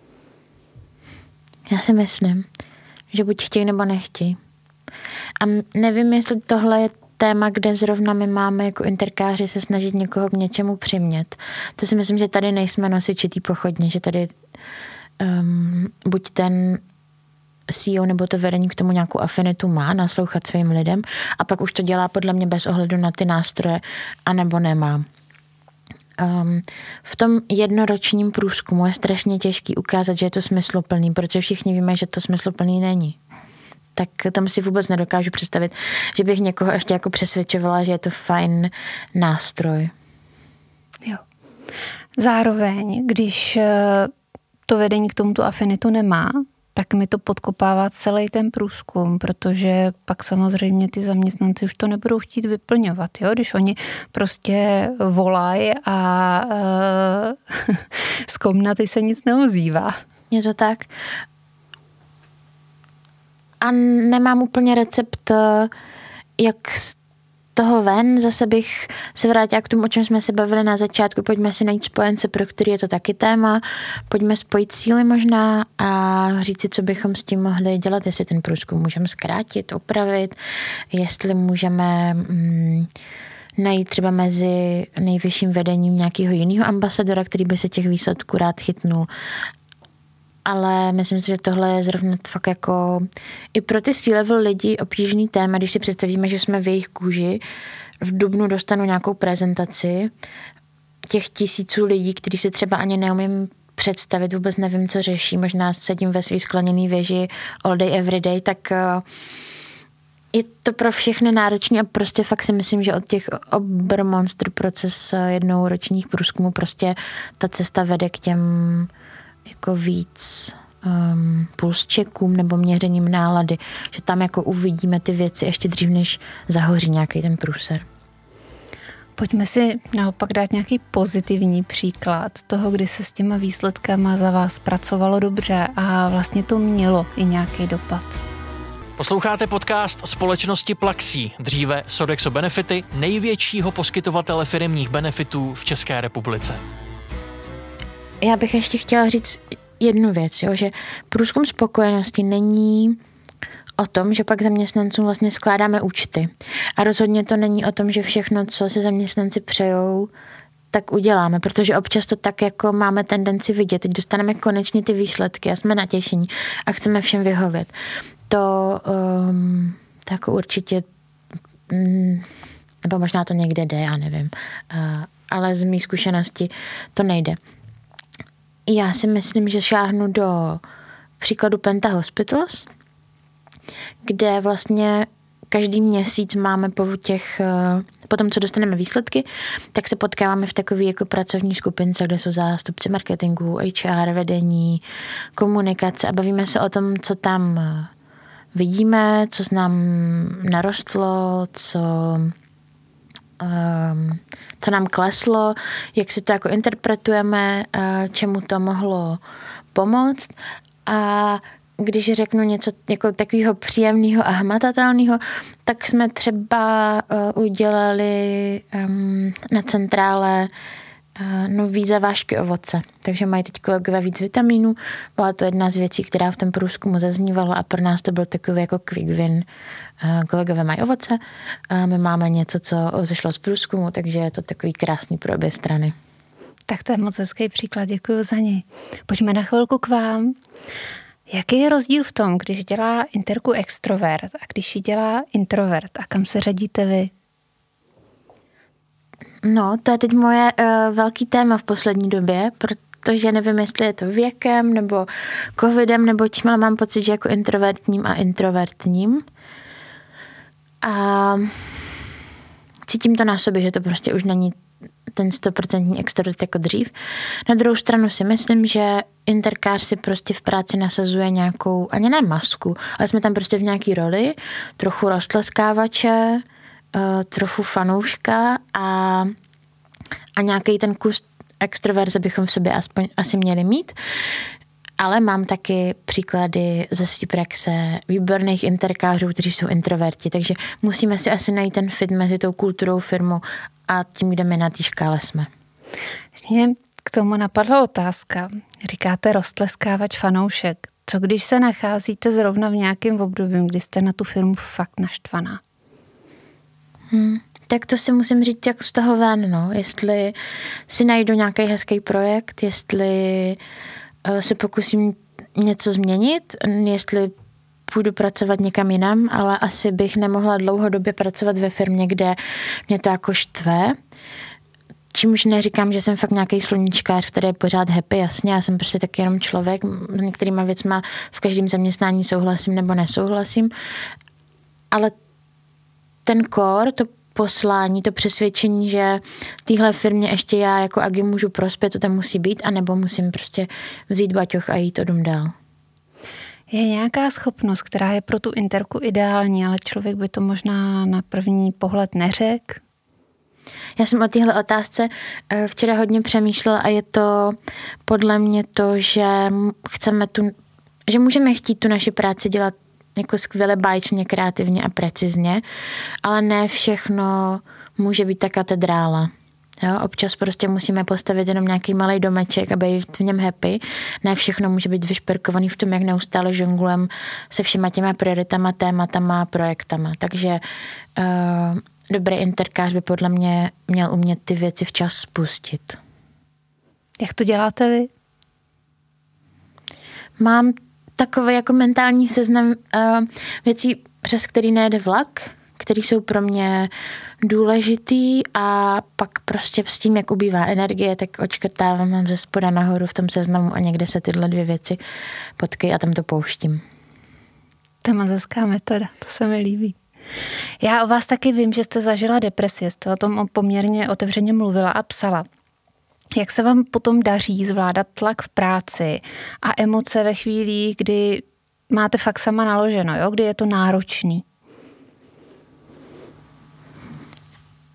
B: Já si myslím, že buď chtějí nebo nechtějí. A nevím, jestli tohle je téma, kde zrovna my máme jako interkáři se snažit někoho k něčemu přimět. To si myslím, že tady nejsme nosiči tý pochodně, že tady um, buď ten C E O nebo to vedení k tomu nějakou afinitu má, naslouchat svým lidem a pak už to dělá podle mě bez ohledu na ty nástroje, anebo nemá. Um, v tom jednoročním průzkumu je strašně těžký ukázat, že je to smysluplný, protože všichni víme, že to smysluplný není. Tak tam si vůbec nedokážu představit, že bych někoho ještě jako přesvědčovala, že je to fajn nástroj.
A: Jo. Zároveň, když to vedení k tomuto afinitu nemá, tak mi to podkopává celý ten průzkum, protože pak samozřejmě ty zaměstnanci už to nebudou chtít vyplňovat, jo? Když oni prostě volají a uh, z komnaty se nic neozývá.
B: Je to tak. A nemám úplně recept, jak z toho ven. Zase bych se vrátila k tomu, o čem jsme se bavili na začátku. Pojďme si najít spojence, pro který je to taky téma. Pojďme spojit síly možná a říct si, co bychom s tím mohli dělat, jestli ten průzkum můžeme zkrátit, opravit, jestli můžeme mm, najít třeba mezi nejvyšším vedením nějakého jiného ambasadora, který by se těch výsledků rád chytnul. Ale myslím si, že tohle je zrovna fakt jako i pro ty C-level lidi obtížný téma, když si představíme, že jsme v jejich kůži, v dubnu dostanu nějakou prezentaci těch tisíců lidí, kteří si třeba ani neumím představit, vůbec nevím, co řeší, možná sedím ve svý skleněný věži all day, every day, tak je to pro všechny náročný a prostě fakt si myslím, že od těch obr monster proces jednou ročních průzkumů prostě ta cesta vede k těm jako víc um, puls checkům nebo měřením nálady, že tam jako uvidíme ty věci ještě dřív, než zahoří nějaký ten průser.
A: Pojďme si naopak dát nějaký pozitivní příklad toho, kdy se s těma výsledkama za vás pracovalo dobře a vlastně to mělo i nějaký dopad.
C: Posloucháte podcast společnosti Plaxi, dříve Sodexo Benefity, největšího poskytovatele firemních benefitů v České republice.
B: Já bych ještě chtěla říct jednu věc, jo, že průzkum spokojenosti není o tom, že pak zaměstnancům vlastně skládáme účty. A rozhodně to není o tom, že všechno, co se zaměstnanci přejou, tak uděláme, protože občas to tak jako máme tendenci vidět. Teď dostaneme konečně ty výsledky a jsme natěšení a chceme všem vyhovět. To, um, to jako určitě, um, nebo možná to někde jde, já nevím, uh, ale z mý zkušenosti to nejde. Já si myslím, že šáhnu do příkladu Penta Hospitals, kde vlastně každý měsíc máme po těch, po tom, co dostaneme výsledky, tak se potkáváme v takové jako pracovní skupince, kde jsou zástupci marketingu, H R, vedení, komunikace a bavíme se o tom, co tam vidíme, co s nám narostlo, co, um, co nám kleslo, jak si to jako interpretujeme, čemu to mohlo pomoct. A když řeknu něco jako takového příjemného a hmatatelného, tak jsme třeba uh, udělali um, na centrále uh, nový zavážky ovoce. Takže mají teď kolegové víc vitamínů. Byla to jedna z věcí, která v tom průzkumu zaznívala a pro nás to byl takový jako quick win. Uh, kolegové mají ovoce, uh, my máme něco, co vzešlo z průzkumu, takže je to takový krásný pro obě strany.
A: Tak to je moc hezký příklad, děkuji za něj. Pojďme na chvilku k vám. Jaký je rozdíl v tom, když dělá interku extrovert a když ji dělá introvert a kam se řadíte vy?
B: No, to je teď moje uh, velký téma v poslední době, protože nevím, jestli je to věkem nebo covidem nebo čím, ale mám pocit, že jako introvertním a introvertním. A cítím to na sobě, že to prostě už není ten stoprocentní extrovert jako dřív. Na druhou stranu si myslím, že interkář si prostě v práci nasazuje nějakou, ani ne masku, ale jsme tam prostě v nějaký roli, trochu roztleskávače, trochu fanouška a, a nějaký ten kus extroverze bychom v sobě aspoň asi měli mít. Ale mám taky příklady ze své praxe výborných interkářů, kteří jsou introverti, takže musíme si asi najít ten fit mezi tou kulturou, firmou a tím, kde my na té škále jsme.
A: Mě k tomu napadla otázka. Říkáte roztleskávač fanoušek. Co když se nacházíte zrovna v nějakém období, kdy jste na tu firmu fakt naštvaná?
B: Hmm. Tak to si musím říct jak z toho ven, no. Jestli si najdu nějaký hezký projekt, jestli se pokusím něco změnit, jestli půjdu pracovat někam jinam, ale asi bych nemohla dlouhodobě pracovat ve firmě, kde mě to jako štve. Čímž neříkám, že jsem fakt nějaký sluníčkář, který je pořád happy, jasně, já jsem prostě taky jenom člověk, s některýma věcma v každém zaměstnání souhlasím nebo nesouhlasím, ale ten core, to poslání, to přesvědčení, že téhle firmě ještě já jako agi můžu prospět, to tam musí být, anebo musím prostě vzít baťoch a jít odum dál.
A: Je nějaká schopnost, která je pro tu interku ideální, ale člověk by to možná na první pohled neřekl?
B: Já jsem o téhle otázce včera hodně přemýšlela a je to podle mě to, že chceme tu, že můžeme chtít tu naši práci dělat jako skvěle báječně, kreativně a precizně, ale ne všechno může být ta katedrála. Jo? Občas prostě musíme postavit jenom nějaký malý domeček a být v něm happy. Ne všechno může být vyšperkovaný v tom, jak neustále žonglujeme se všema těma prioritama, tématama, projektama. Takže uh, dobrý interkář by podle mě měl umět ty věci včas spustit.
A: Jak to děláte vy?
B: Mám takový jako mentální seznam uh, věcí, přes který nejde vlak, který jsou pro mě důležitý a pak prostě s tím, jak ubývá energie, tak odškrtávám ze spoda nahoru v tom seznamu a někde se tyhle dvě věci potkají a tam to pouštím.
A: To je moc hezká metoda, to se mi líbí. Já o vás taky vím, že jste zažila depresi, jste o tom poměrně otevřeně mluvila a psala. Jak se vám potom daří zvládat tlak v práci a emoce ve chvíli, kdy máte fakt sama naloženo, jo? Kdy je to náročný?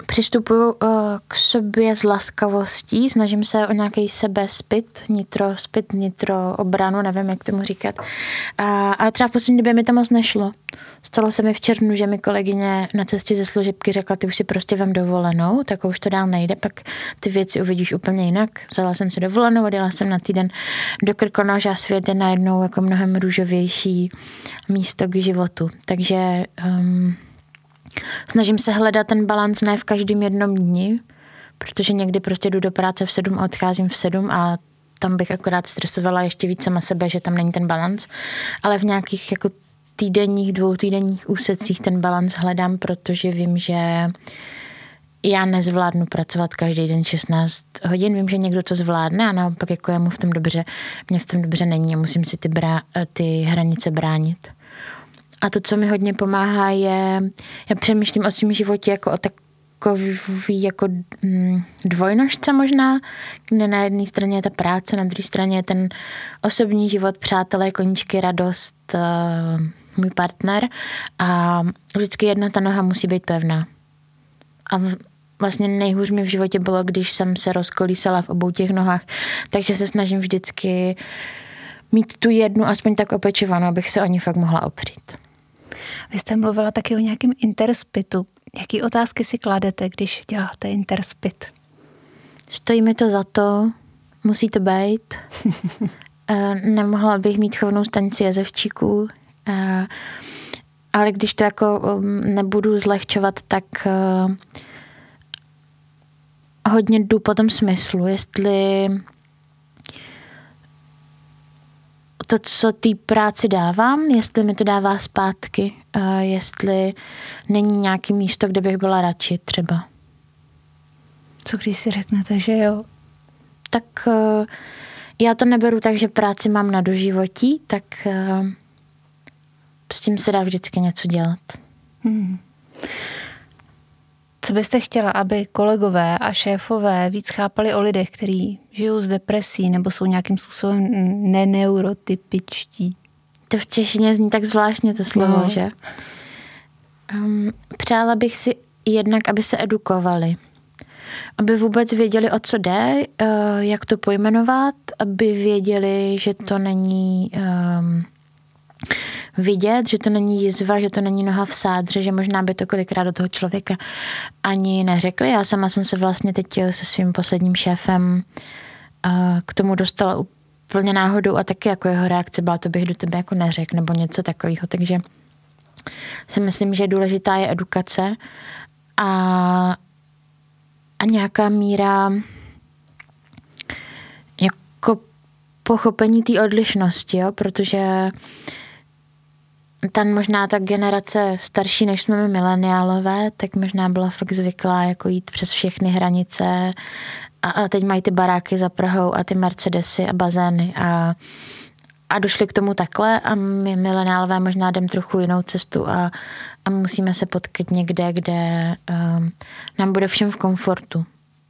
B: přistupuju uh, k sobě s laskavostí, snažím se o nějaký sebespyt, nitrospyt, nitroobranu, nevím, jak tomu říkat. A, a třeba v poslední době mi to moc nešlo. Stalo se mi v červnu, že mi kolegyně na cestě ze služebky řekla, ty už si prostě vem dovolenou, tak už to dál nejde, pak ty věci uvidíš úplně jinak. Vzala jsem si dovolenou, odjela jsem na týden do Krkonoš a svět je najednou jako mnohem růžovější místo k životu. Takže um, snažím se hledat ten balans ne v každém jednom dni, protože někdy prostě jdu do práce v sedm a odcházím v sedm a tam bych akorát stresovala ještě víc sama sebe, že tam není ten balans, ale v nějakých jako týdenních, dvou týdenních úsecích ten balans hledám, protože vím, že já nezvládnu pracovat každý den šestnáct hodin. Vím, že někdo to zvládne a naopak jako já mu v tom dobře, mě v tom dobře není a musím si ty, brá, ty hranice bránit. A to, co mi hodně pomáhá, je, já přemýšlím o svém životě jako o takový jako dvojnožce možná, kde na jedné straně je ta práce, na druhé straně je ten osobní život, přátelé, koníčky, radost, můj partner a vždycky jedna ta noha musí být pevná. A vlastně nejhůř mi v životě bylo, když jsem se rozkolísala v obou těch nohách, takže se snažím vždycky mít tu jednu aspoň tak opečovanou, abych se o ní fakt mohla opřít.
A: Vy jste mluvila taky o nějakém interspitu. Jaký otázky si kladete, když děláte interspit?
B: Stojí mi to za to, musí to být. Nemohla bych mít chovnou stanici jezevčíků, ale když to jako nebudu zlehčovat, tak hodně jdu po tom smyslu, jestli to, co té práci dávám, jestli mi to dává zpátky, jestli není nějaký místo, kde bych byla radši třeba.
A: Co když si řeknete, že jo?
B: Tak já to neberu tak, že práci mám na doživotí, tak s tím se dá vždycky něco dělat.
A: Hmm. Co byste chtěla, aby kolegové a šéfové víc chápali o lidech, kteří žijou s depresí nebo jsou nějakým způsobem neneurotypičtí?
B: To v češtině zní tak zvláštně to slovo, no. Že? Um, přála bych si jednak, aby se edukovali. Aby vůbec věděli, o co jde, uh, jak to pojmenovat, aby věděli, že to není um, vidět, že to není jizva, že to není noha v sádře, že možná by to kolikrát do toho člověka ani neřekli. Já sama jsem se vlastně teď se svým posledním šéfem uh, k tomu dostala úplně náhodou a taky jako jeho reakce byla, to bych do tebe jako neřekl nebo něco takového. Takže si myslím, že důležitá je edukace a, a nějaká míra jako pochopení té odlišnosti, jo? Protože tam možná ta generace starší, než jsme my mileniálové, tak možná byla fakt zvyklá jako jít přes všechny hranice a, a teď mají ty baráky za Prahou a ty Mercedesy a bazény a, a došli k tomu takhle a my mileniálové možná jdem trochu jinou cestu a, a musíme se potkat někde, kde um, nám bude všem v komfortu.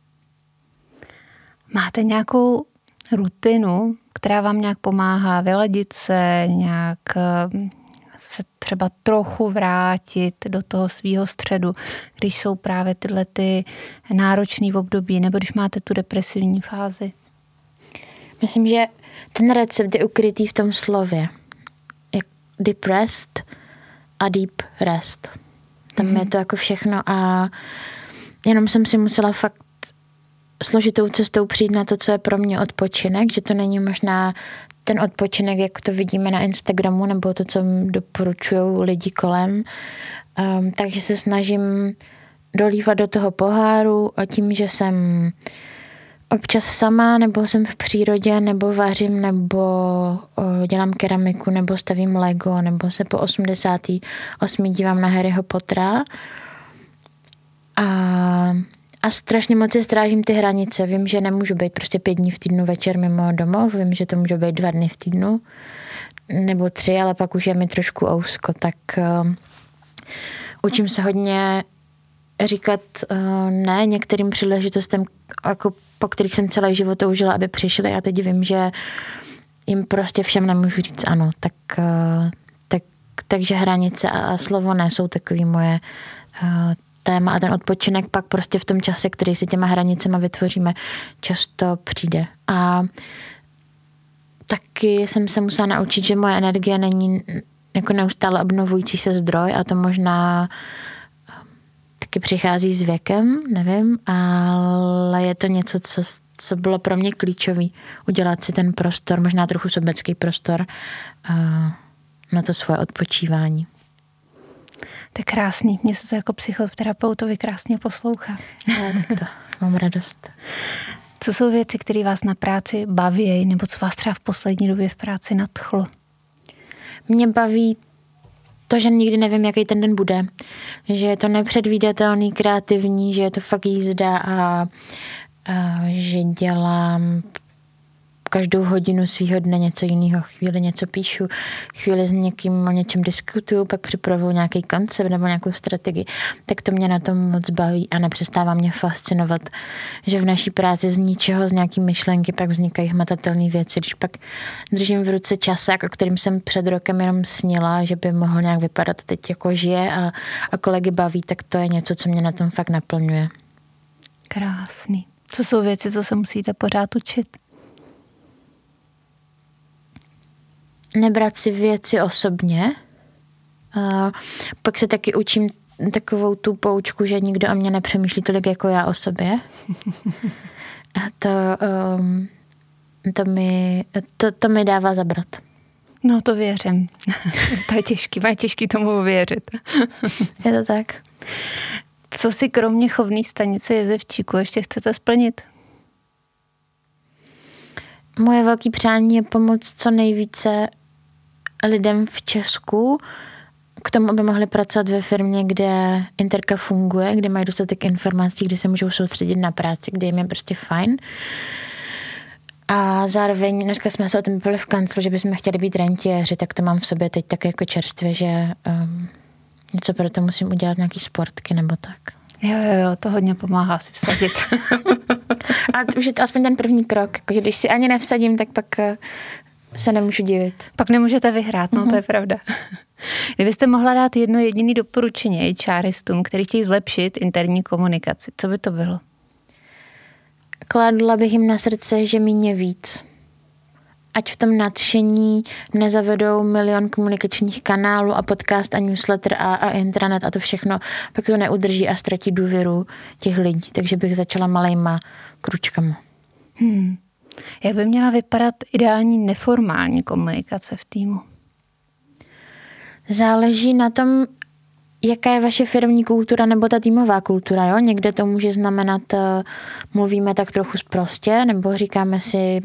A: Máte nějakou rutinu, která vám nějak pomáhá vyladit se, nějak se třeba trochu vrátit do toho svýho středu, když jsou právě tyhle ty náročný období, nebo když máte tu depresivní fázi?
B: Myslím, že ten recept je ukrytý v tom slově. Jak depressed a deep rest. Tam mm. je to jako všechno a jenom jsem si musela fakt složitou cestou přijít na to, co je pro mě odpočinek, že to není možná ten odpočinek, jak to vidíme na Instagramu, nebo to, co doporučují lidi kolem. Um, takže se snažím dolívat do toho poháru a tím, že jsem občas sama, nebo jsem v přírodě, nebo vařím, nebo o, dělám keramiku, nebo stavím Lego, nebo se po osmdesátém osmém dívám na Harryho Pottera. A A strašně moc si strážím ty hranice. Vím, že nemůžu být prostě pět dní v týdnu večer mimo domov. Vím, že to může být dva dny v týdnu. Nebo tři, ale pak už je mi trošku ousko. Tak uh, učím se hodně říkat uh, ne některým příležitostem, jako po kterých jsem celý život toužila, aby přišli. A teď vím, že jim prostě všem nemůžu říct ano. Tak, uh, tak, takže hranice a, a slovo ne jsou takový moje uh, téma a ten odpočinek pak prostě v tom čase, který si těma hranicema vytvoříme, často přijde. A taky jsem se musela naučit, že moje energie není jako neustále obnovující se zdroj a to možná taky přichází s věkem, nevím, ale je to něco, co, co bylo pro mě klíčový. Udělat si ten prostor, možná trochu sobecký prostor na to svoje odpočívání.
A: To je krásný. Mně se to jako psychoterapeutovi krásně poslouchá.
B: Já, tak to mám radost.
A: Co jsou věci, které vás na práci baví, nebo co vás třeba v poslední době v práci nadchlo?
B: Mě baví to, že nikdy nevím, jaký ten den bude. Že je to nepředvídatelný, kreativní, že je to fakt jízda a, a že dělám každou hodinu svýho dne něco jiného. Chvíli něco píšu, chvíli s někým o něčem diskutuju, pak připravuju nějaký koncept nebo nějakou strategii. Tak to mě na tom moc baví a nepřestává mě fascinovat, že v naší práci z ničeho, z nějaký myšlenky pak vznikají hmatatelné věci. Když pak držím v ruce časák, o kterým jsem před rokem jenom snila, že by mohl nějak vypadat teď jako žije a, a kolegy baví, tak to je něco, co mě na tom fakt naplňuje.
A: Krásný. Co jsou věci, co se musíte pořád učit?
B: Nebrat si věci osobně. A pak se taky učím takovou tu poučku, že nikdo o mě nepřemýšlí tolik jako já o sobě. A to, um, to, mi, to, to mi dává zabrat.
A: No to věřím. To je těžký, má těžký tomu věřit.
B: Je to tak.
A: Co si kromě chovné stanice Jezevčíku ještě chcete splnit?
B: Moje velké přání je pomoct co nejvíce lidem v Česku k tomu, aby mohli pracovat ve firmě, kde Interka funguje, kde mají dostatek informací, kde se můžou soustředit na práci, kde jim je prostě fajn. A zároveň, dneska jsme se o tom byli v kanclu, že bychom chtěli být rentiéři, tak to mám v sobě teď tak jako čerstvě, že um, něco pro to musím udělat, nějaký sportky nebo tak.
A: Jo, jo, jo, to hodně pomáhá si vsadit.
B: A už je to aspoň ten první krok. Když si ani nevsadím, tak pak se nemůžu divit.
A: Pak nemůžete vyhrát, no mm-hmm. to je pravda. Kdybyste mohla dát jedno jediné doporučení HRistům, který chtějí zlepšit interní komunikaci, co by to bylo?
B: Kladla bych jim na srdce, že míně víc. Ať v tom nadšení nezavedou milion komunikačních kanálů a podcast a newsletter a, a intranet a to všechno, pak to neudrží a ztratí důvěru těch lidí. Takže bych začala malejma kručkama.
A: Hmm. Jak by měla vypadat ideální neformální komunikace v týmu?
B: Záleží na tom, jaká je vaše firmní kultura nebo ta týmová kultura. Jo? Někde to může znamenat, mluvíme tak trochu sprostě, nebo říkáme si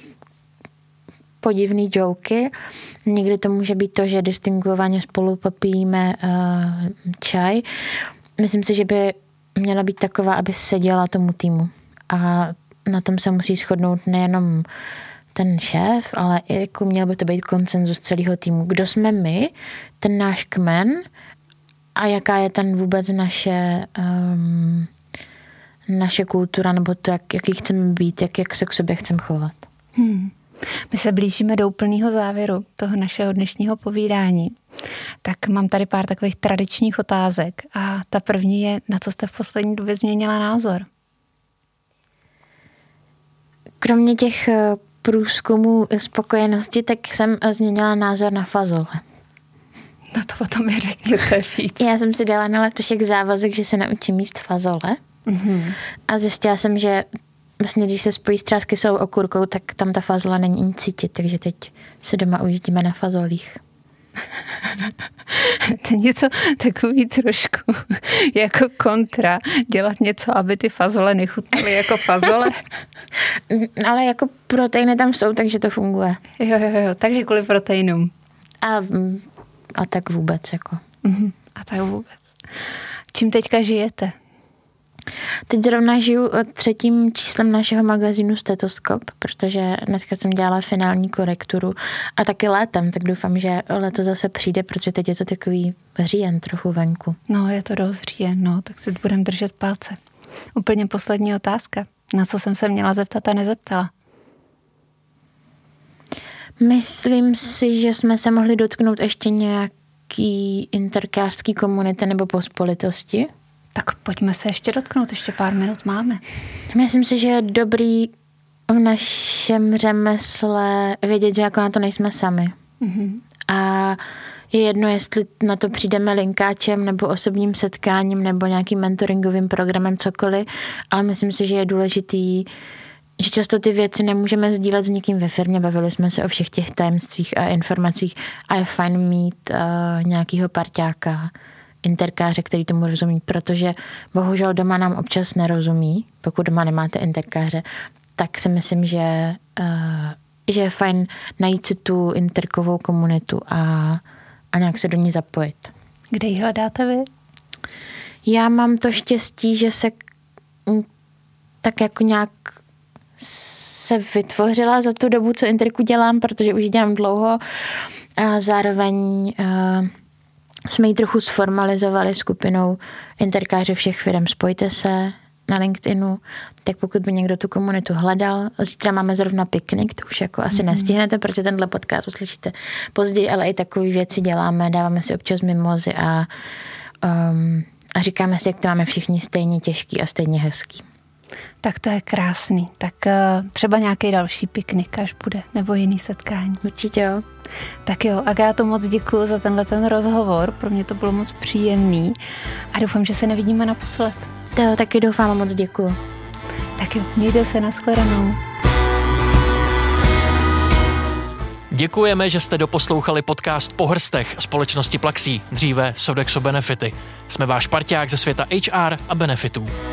B: podivný joky. Někdy to může být to, že distingovaně spolu popijíme uh, čaj. Myslím si, že by měla být taková, aby seděla tomu týmu. A na tom se musí shodnout nejenom ten šéf, ale i jako měl by to být konsenzus celého týmu. Kdo jsme my, ten náš kmen a jaká je ten vůbec naše um, naše kultura, nebo to, jak, jaký chceme být, jak, jak se k sobě chceme chovat.
A: Hmm. My se blížíme do úplného závěru toho našeho dnešního povídání. Tak mám tady pár takových tradičních otázek a ta první je, na co jste v poslední době změnila názor? Kromě těch průzkumů spokojenosti, tak jsem změnila názor na fazole. No to potom mi řekněte říct. Já jsem si dala na letošek závazek, že se naučím jíst fazole. Mm-hmm. A zjistila jsem, že vlastně, když se spojí s kyselou okurkou, tak tam ta fazola není nic cítit, takže teď se doma uvidíme na fazolích. To je něco takový trošku jako kontra, dělat něco, aby ty fazole nechutnaly jako fazole.
B: Ale jako proteiny tam jsou, takže to funguje.
A: Jo, jo, jo, takže kvůli proteinům.
B: A, a tak vůbec jako.
A: Uh-huh. A tak vůbec. Čím teďka žijete?
B: Teď zrovna žiju třetím číslem našeho magazínu Stetoskop, protože dneska jsem dělala finální korekturu a taky létem, tak doufám, že leto zase přijde, protože teď je to takový říjen trochu venku.
A: No, je to dost říjen, no, tak si budeme držet palce. Úplně poslední otázka. Na co jsem se měla zeptat a nezeptala?
B: Myslím si, že jsme se mohli dotknout ještě nějaký interkářský komunity nebo pospolitosti.
A: Tak pojďme se ještě dotknout, ještě pár minut máme.
B: Myslím si, že je dobrý v našem řemesle vědět, že jako na to nejsme sami. Mm-hmm. A je jedno, jestli na to přijdeme linkáčem nebo osobním setkáním nebo nějakým mentoringovým programem, cokoliv, ale myslím si, že je důležitý, že často ty věci nemůžeme sdílet s nikým ve firmě. Bavili jsme se o všech těch tajemstvích a informacích a je fajn mít uh, nějakýho parťáka, interkáře, který tomu rozumí, protože bohužel doma nám občas nerozumí, pokud doma nemáte interkáře, tak si myslím, že, uh, že je fajn najít si tu interkovou komunitu a, a nějak se do ní zapojit.
A: Kde ji hledáte vy?
B: Já mám to štěstí, že se tak jako nějak se vytvořila za tu dobu, co interku dělám, protože už ji dělám dlouho a zároveň uh, jsme ji trochu sformalizovali skupinou interkáři všech firm. Spojte se na LinkedInu, tak pokud by někdo tu komunitu hledal. Zítra máme zrovna piknik, to už jako asi mm-hmm. nestihnete, protože tenhle podcast uslyšíte později, ale i takové věci děláme, dáváme si občas mimozy a, um, a říkáme si, jak to máme všichni stejně těžký a stejně hezký.
A: Tak to je krásný. Tak uh, třeba nějaký další piknik, až bude, nebo jiný setkání.
B: Určitě jo.
A: Tak jo, Agáto, moc děkuji za tenhle ten rozhovor. Pro mě to bylo moc příjemný a doufám, že se nevidíme naposled.
B: To taky doufám a moc děkuji.
A: Tak jo, mějte se, nashledanou.
C: Děkujeme, že jste doposlouchali podcast Po hrstech společnosti Plaxí, dříve Sodexo Benefity. Jsme váš parťák ze světa H R a benefitů.